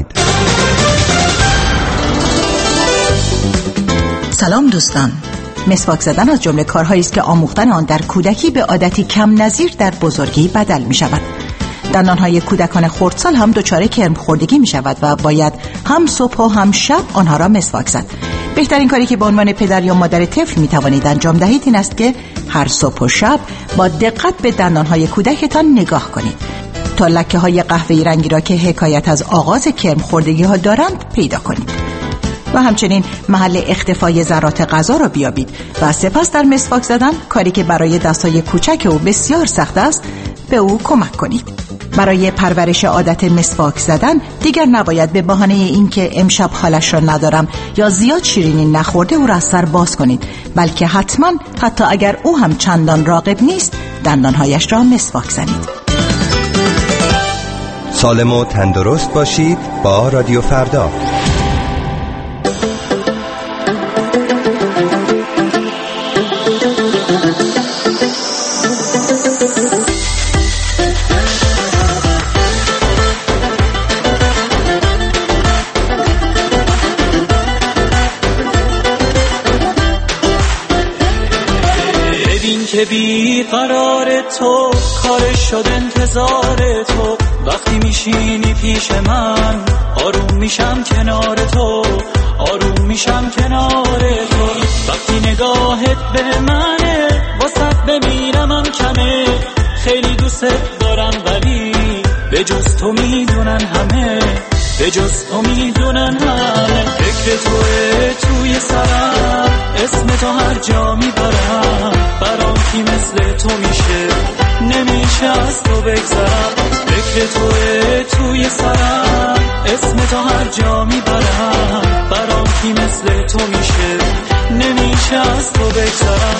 سلام دوستان. مسواک زدن از جمله کارهایی است که آموختن آن در کودکی به عادتی کم نظیر در بزرگی بدل می شود. دندانهای کودکان خردسال هم دچار کرم خوردگی می شود و باید هم صبح و هم شب آنها را مسواک زد. بهترین کاری که به عنوان پدر یا مادر طفل می توانید انجام دهید این است که هر صبح و شب با دقت به دندانهای کودکتان نگاه کنید تا لکه های قهوه‌ای رنگی را که حکایت از آغاز کرم خوردگی ها دارند پیدا کنید و همچنین محل اختفای ذرات غذا را بیابید و سپس در مسواک زدن، کاری که برای دستای کوچک او بسیار سخت است، به او کمک کنید. برای پرورش عادت مسواک زدن دیگر نباید به بهانه اینکه امشب حالش را ندارم یا زیاد شیرینی نخورده او را از سر باز کنید، بلکه حتما حتی اگر او هم چندان راغب نیست دندانهایش را مسواک زنید. سالم و تندرست باشید با رادیو فردا. که بی قرار تو کار شد انتظار تو، وقتی میشینی پیش من آروم میشم کنار تو، آروم میشم کنار تو، وقتی نگاهت به منه واسه بمیرمم کمه، خیلی دوست دارم ولی به جز تو میدونن همه، به جز تو میدونن همه، فکر توه توی سرم، اسم تو هر جا میبرم، برام کی مثل تو میشه نمیشه از تو بگذرم، فکر توه توی سرم، اسم تو هر جا میبرم، برام کی مثل تو میشه نمیشه از تو بگذرم.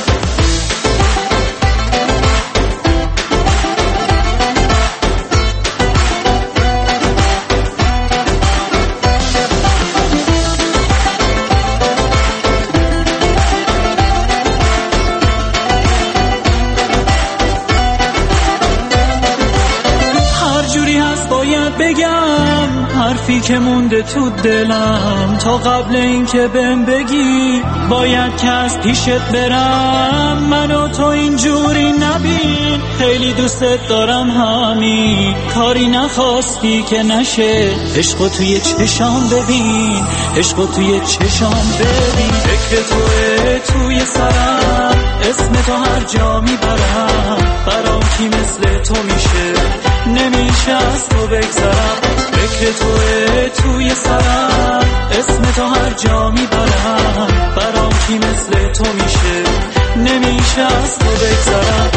حرفی که مونده تو دلم تا قبل اینکه بهم بگی باید که از پیشت برم، منو تو اینجوری نبین، خیلی دوستت دارم همین، کاری نخواستی که نشه، عشقو توی چشام ببین، عشقو توی چشام ببین، فکر توه توی سرم، اسم تو هر جا میبرم، برام کی مثل تو میشه، نمیشه از تو بگذرم، فکر توه توی سرم، اسم تو هر جا میبرم، برام کی مثل تو میشه، نمیشه از تو بگذرم.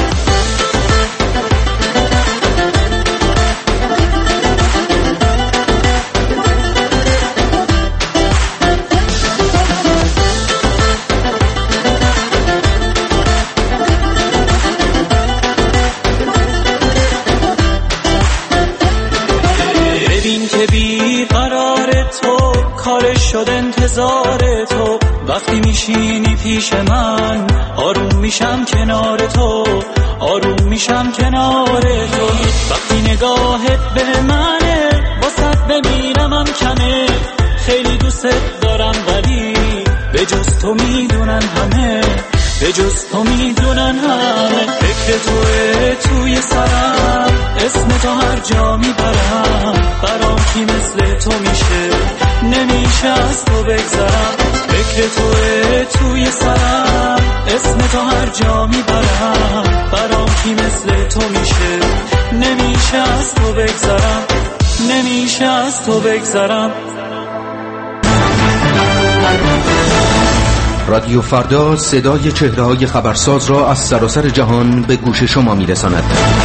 شد انتظار تو، وقتی میشینی پیش من آروم میشم کنار تو، آروم میشم کنار تو، وقتی نگاهت به منه واسط بمیرمم کمه، خیلی دوست دارم ولی به جز تو میدونن همه، به جز تو میدونن همه، فکر توه توی سرم، اسم تو هر جا میبرم، برام کی مثل تو میشه، نمیشه از تو بگذرم، فکر توه توی سرم، اسم تو هر جا میبرم، برام کی مثل تو میشه، نمیشه از تو بگذرم، نمیشه از تو بگذرم. رادیو فردا صدای چهره‌های خبرساز را از سراسر جهان به گوش شما میرساند.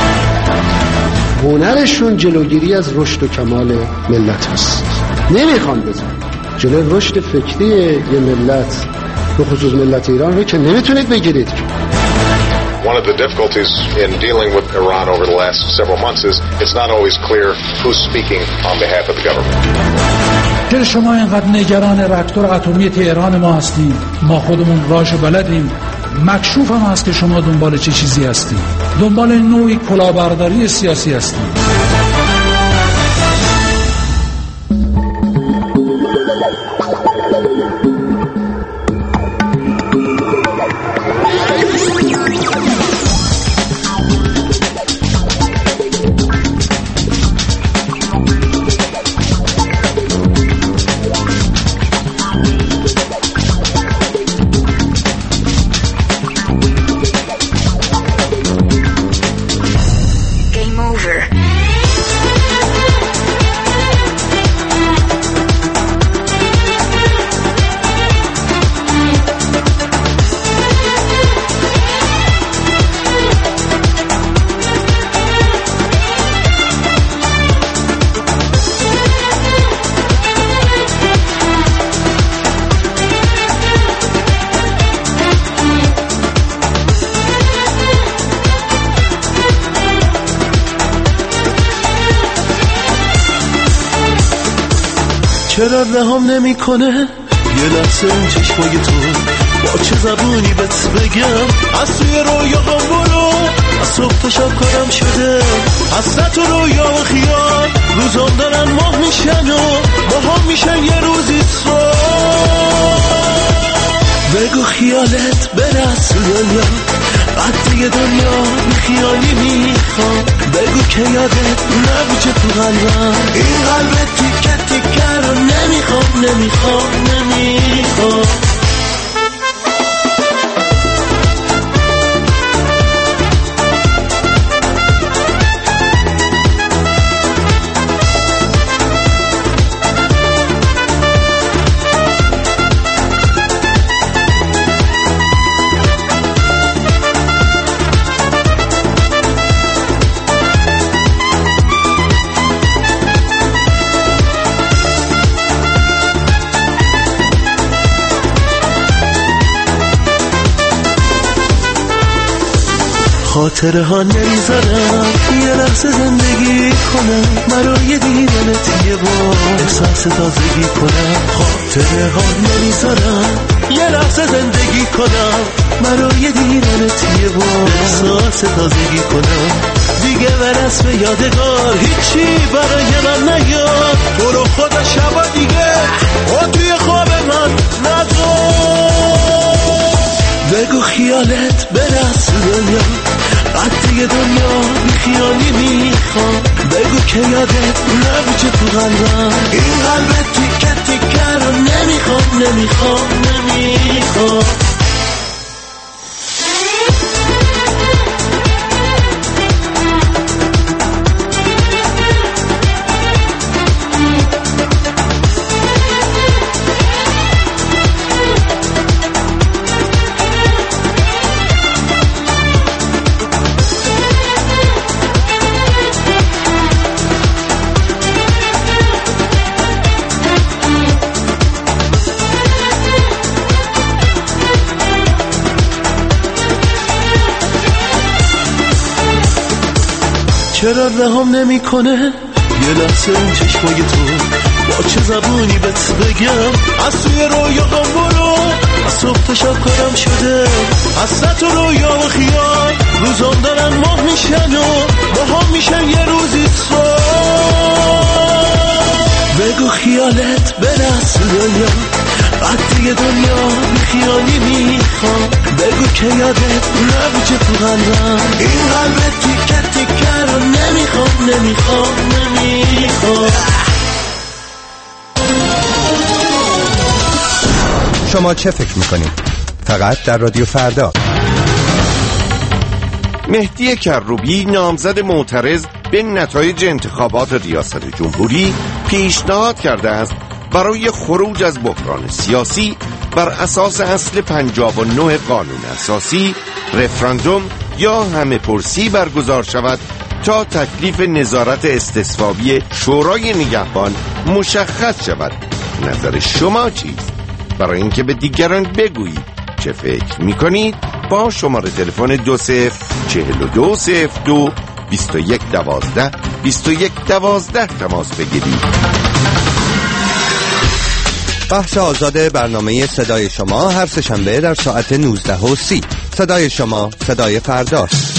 هنرشون جلوگیری از رشد و کمال ملت است. نمیخوان بزن جلوی رشد فکری یه ملت، به خصوص ملت ایران رو که نمیتونید بگیرید. One of the difficulties in dealing with Iran over the last several months is it's not always clear who's speaking on behalf of the government. چرا شما اینقدر نگران راکتور اتمی تهران ما هستیم؟ ما خودمون راهشو بلدیم. مکشوف هم هست که شما دنبال چه چیزی هستیم. دنبال نوعی کلاهبرداری سیاسی هستیم. چرا رهام نمی کنه یه لحظه اون چشمای تو، با چه زبونی بهت بگم از توی رویاهام برو، از صبح تا شب کارم شده حسرت و رویا و خیال، روزام دارن ماه میشن و ماها میشن یه روزی سوال، بگو خیالت برس دنیا قد یه دنیا بی خیالی میخوام، بگو که یادت نبیچه تو قلبم، این قلبت تیکه تیکه رو نمیخوام نمیخوام نمیخوام. خاطره ها نمیذارم یه لحظه زندگی کنم، برای دیدنت یه بار احساس تازگی کنم، خاطره ها نمیذارم یه لحظه زندگی کنم، برای دیدنت یه بار احساس تازگی کنم، دیگه به رسم یادگار هیچی برای من نیاد، تو رو خدا شبا دیگه و توی خواب من ندار، بگو خیالت برس دنیا قد یه دنیا بی خیالی میخوام، بگو که یادت نبیچه تو قلبم، این قلبت تیکه تیکه رو نمیخوام نمیخوام نمیخوام. چرا رهام نمی کنه یه لحظه اون چشمای تو، با چه زبونی بهت بگم از توی رویاهام برو، از صبح تا شب کارم شده حسرت و رویا و خیال، روزام دارن ماه میشن و ماها میشن یه روزی سال. بگو خیالت برس رویا بعد دیگه دنیا خیالی میخوام، بگو که یادت نبوجه تو قلبم این قلب تیکه تیکه رو نمیخوام نمیخوام نمیخوام. شما چه فکر میکنید؟ فقط در رادیو فردا. مهدی کروبی نامزد معترض به نتایج انتخابات ریاست جمهوری پیشنهاد کرده است برای خروج از بحران سیاسی بر اساس اصل پنجاه و نه قانون اساسی رفراندوم یا همه پرسی برگزار شود تا تکلیف نظارت استصوابی شورای نگهبان مشخص شود. نظر شما چیست؟ برای اینکه به دیگران بگویید چه فکر میکنید با شماره تلفن دو صفر چهل و دو صفر دو بیست و یک دوازده بیست و یک دوازده تماس بگیرید. بحث آزاد برنامه صدای شما هر سه‌شنبه در ساعت نوزده و سی. صدای شما، صدای فرداست.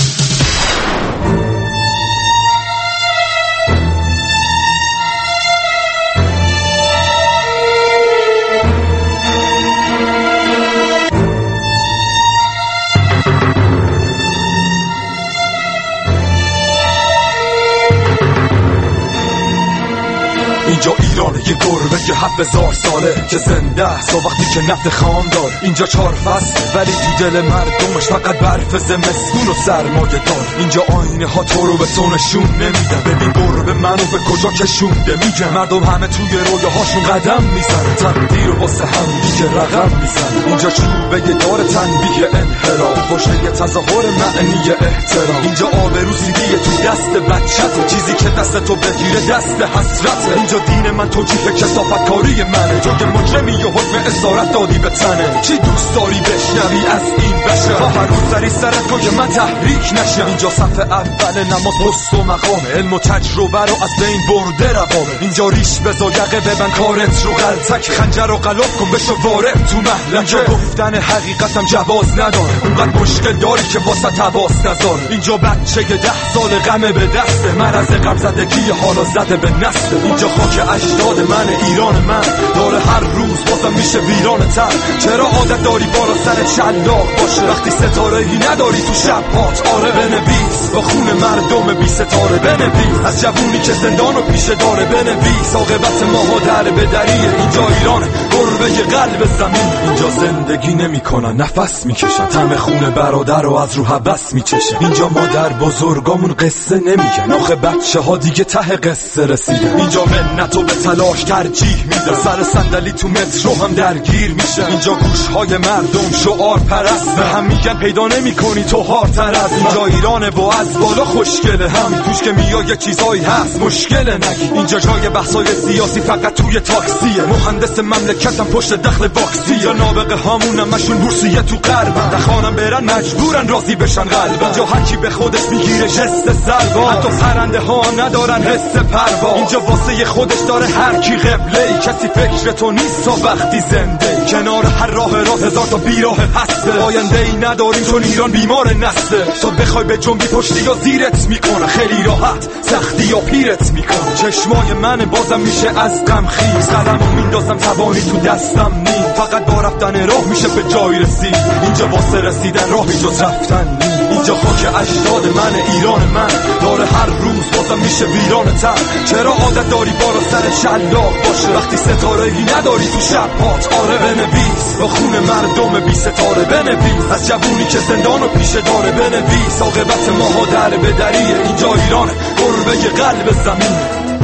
اینجا ایرانه یه گربه که هفت هزار ساله که زنده است تا وقتی که نفت خام دار. اینجا چهار فصل ولی تو دل مردمش فقط برف زمستون و سرمایه دار. اینجا آینه ها تو رو به تو نشون نمیدن، ببین گربه منو به کجا کشونده. میگه مردم همه توی رویاهاشون قدم میزنن، تقدیر و واسه هم دیگه رقم میزنن. اینجا چوبه دار تنبیه انحراف، پشت تظاهر معنی احترام. اینجا آبرو سیدیه تو دست بچت، چیزی که دست تو بگیره دست حسرته. اینجا دین من توجیه کثافت کاری منه، تو که مجرمی و حکم اسارت دادی به تنه. چی دوست داری بشنوی از این بشه؟ تا هر روز سری سرت تو که من تحریک نشم. اینجا صف اول نماز پست و مقامه، علم و تجربه رو از بین برده روامه. اینجا ریش بزا یقه ببن کارت رو غلطک، خنجر رو غلاف کن بشو وارد تو محلکه. اینجا گفتن حقیقتم جواز نداره، اونقدر مشکل داری که واسه تواس نذار. اینجا بچه ده سال غمه به دسته، مرض غم زدگی حالا زده به نسل. اینجا خاک اجداد من، ایران من داره هر روز بازم میشه ویران تر. چرا عادت داری بالا سر شلاق باشه وقتی ستاره ای نداری تو شب هات؟ آره بنویس با خون مردم بی ستاره، بنویس از جوونی که زندانو پیشه داره، بنویس عاقبت ماها در به دریه. اینجا ایران گربه قلب زمین، اینجا زندگی نمیکنن نفس میکشن، طعم خون برادر رو از رو حبس میچشن. اینجا مادر بزرگامون قصه نمیگن، آخه بچه ها دیگه ته قصه رسیدن. اینجا منتو به تلاش ترجیح میدن، سر صندلی تو مترو هم درگیر میشن. اینجا گوشهای مردم شعار پرست، به هم میگن پیدا نمیکنی تو هارتر از. اینجا ایرانه و از بالا خوشگله، همین توش که میای یه چیزایی هست مشکله نگی. اینجا جای بحثای سیاسی فقط توی تاکسیه، مهندس مملکتم پشت دخل واکسی. اینجا نابغه هامون همشون بورسیه تو غربن، دخانم برن مجبورن راضی بشن قلبن. اینجا هر کی به خودش میگیره جست سربا، حتی پرنده ها ندارن حس پروا. اینجا واسه خودش داره هر کی قبله ای، کسی فکر تو نیست تا وقتی زنده. کنار هر راه راه هزار تا بیراه هسته، آینده ای نداریم چون ایران بیمار نسته. تو بخوای به جنبی پشتی یا زیرت میکنه، خیلی راحت سختی یا پیرت میکنه. چشمای من بازم میشه از غم خیز، قلمو میندازم توانی تو دستم نیم، فقط با رفتن راه میشه به جای رسید. اینجا واسه رسیدن راهی جز رفتن نیم. اینجا خاک اجداد من، ایران من داره هر روز بازم میشه ویران تر. چرا عادت داری بالا سر شلاق باشه وقتی ستاره ای نداری تو شب هات؟ آره بنویس با خون مردم بی ستاره، بنویس از جوونی که زندانو پیشه داره، بنویس عاقبت ماها در به دریه. اینجا ایران گربه قلب زمین.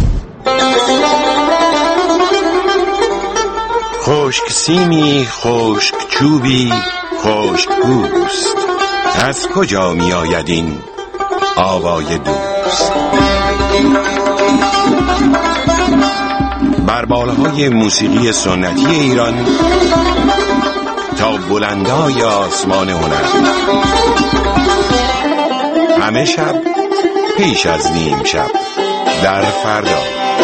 خشک سیمی، خشک چوبی، خشک گوست، از کجا می آید این آوای دوست؟ بر بالهای موسیقی سنتی ایران تا بلندای آسمان هنر، همه شب پیش از نیم شب در فردا.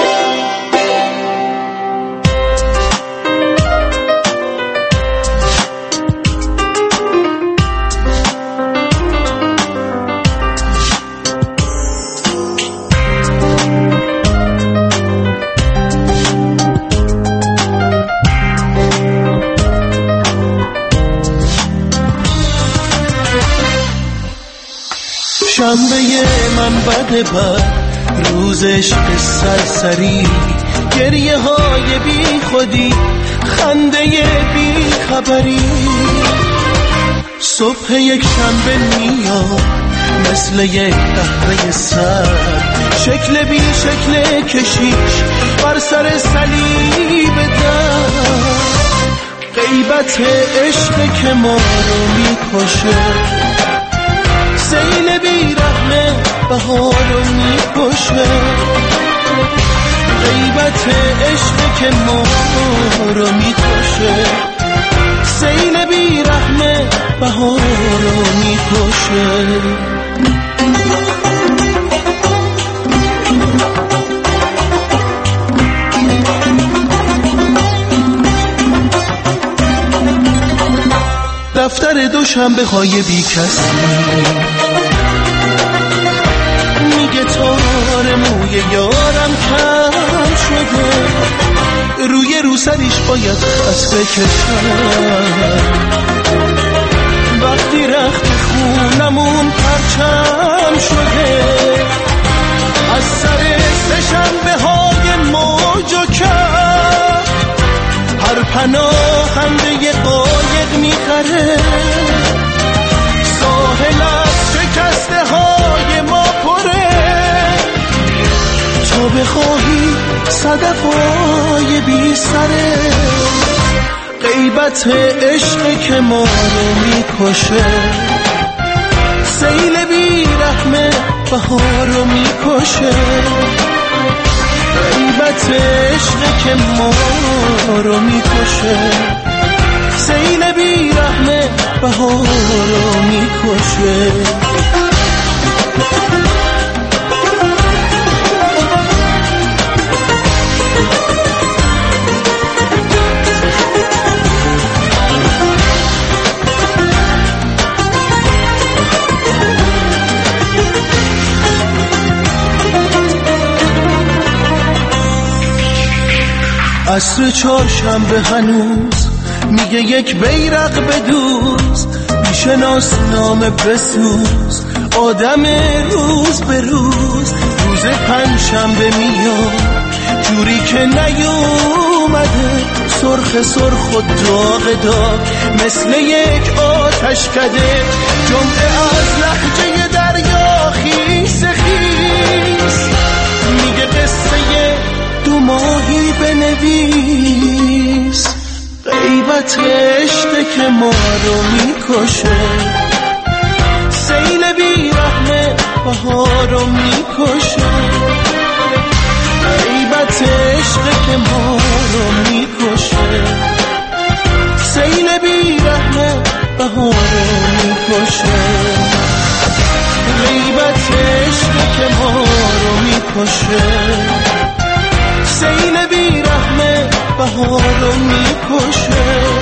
شنبه من بده بر روزش به سرسری، گریه های بی خودی، خنده بی خبری. صبح یک شنبه میاد مثل یک قهوه سر، شکل بی شکل کشیش بر سر صلیب در. غیبت عشق که ما رو میکشه، سیل بی رحمه بهارو میکشه. غیبت عشق که ما رو میکشه، سیل بی رحمه بهارو میکشه. دفتر دوشنبه های بی کسی میگه تار موی یارم کم شده، روی رو سریش باید خس بکشم. وقتی رخت خونمون پرچم شده، از سر سه‌شنبه های موج و کم هر پناهنده قایق میخره. ساحل از شکسته های ما پره، تا بخواهی صدف های بی سره. غیبت عشق که ما رو میکشه، سیل بی رحمه بهار رو میکشه. غیبت عشق که ما رو میکشه، سیل بی رحمه بهار رو میکشه. عصر چهارشنبه هنوز میگه یک بیرق بدوز، میشناس نام بسوز آدم روز به روز. روز پنجشنبه میاد جوری که نیومده، سرخ سرخ و داغ داغ مثل یک آتش کده. جمعه از لحجه دریا خیس خیس میگه قصه دو ماهی بنویس. غیبت عشق که ما رو میکشه، سیل بی رحمه بهار رو میکشه. غیبت عشق که ما رو میکشه، سیل بی رحمه بهار رو میکشه. غیبت عشق که ما رو میکشه، سیل بی رحمه بهار رو میکشه.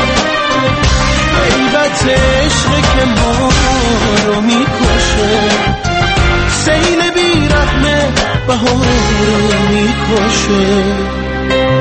غیبت عشق که ما رو میکشه، سیل بی رحمه بهار رو میکشه.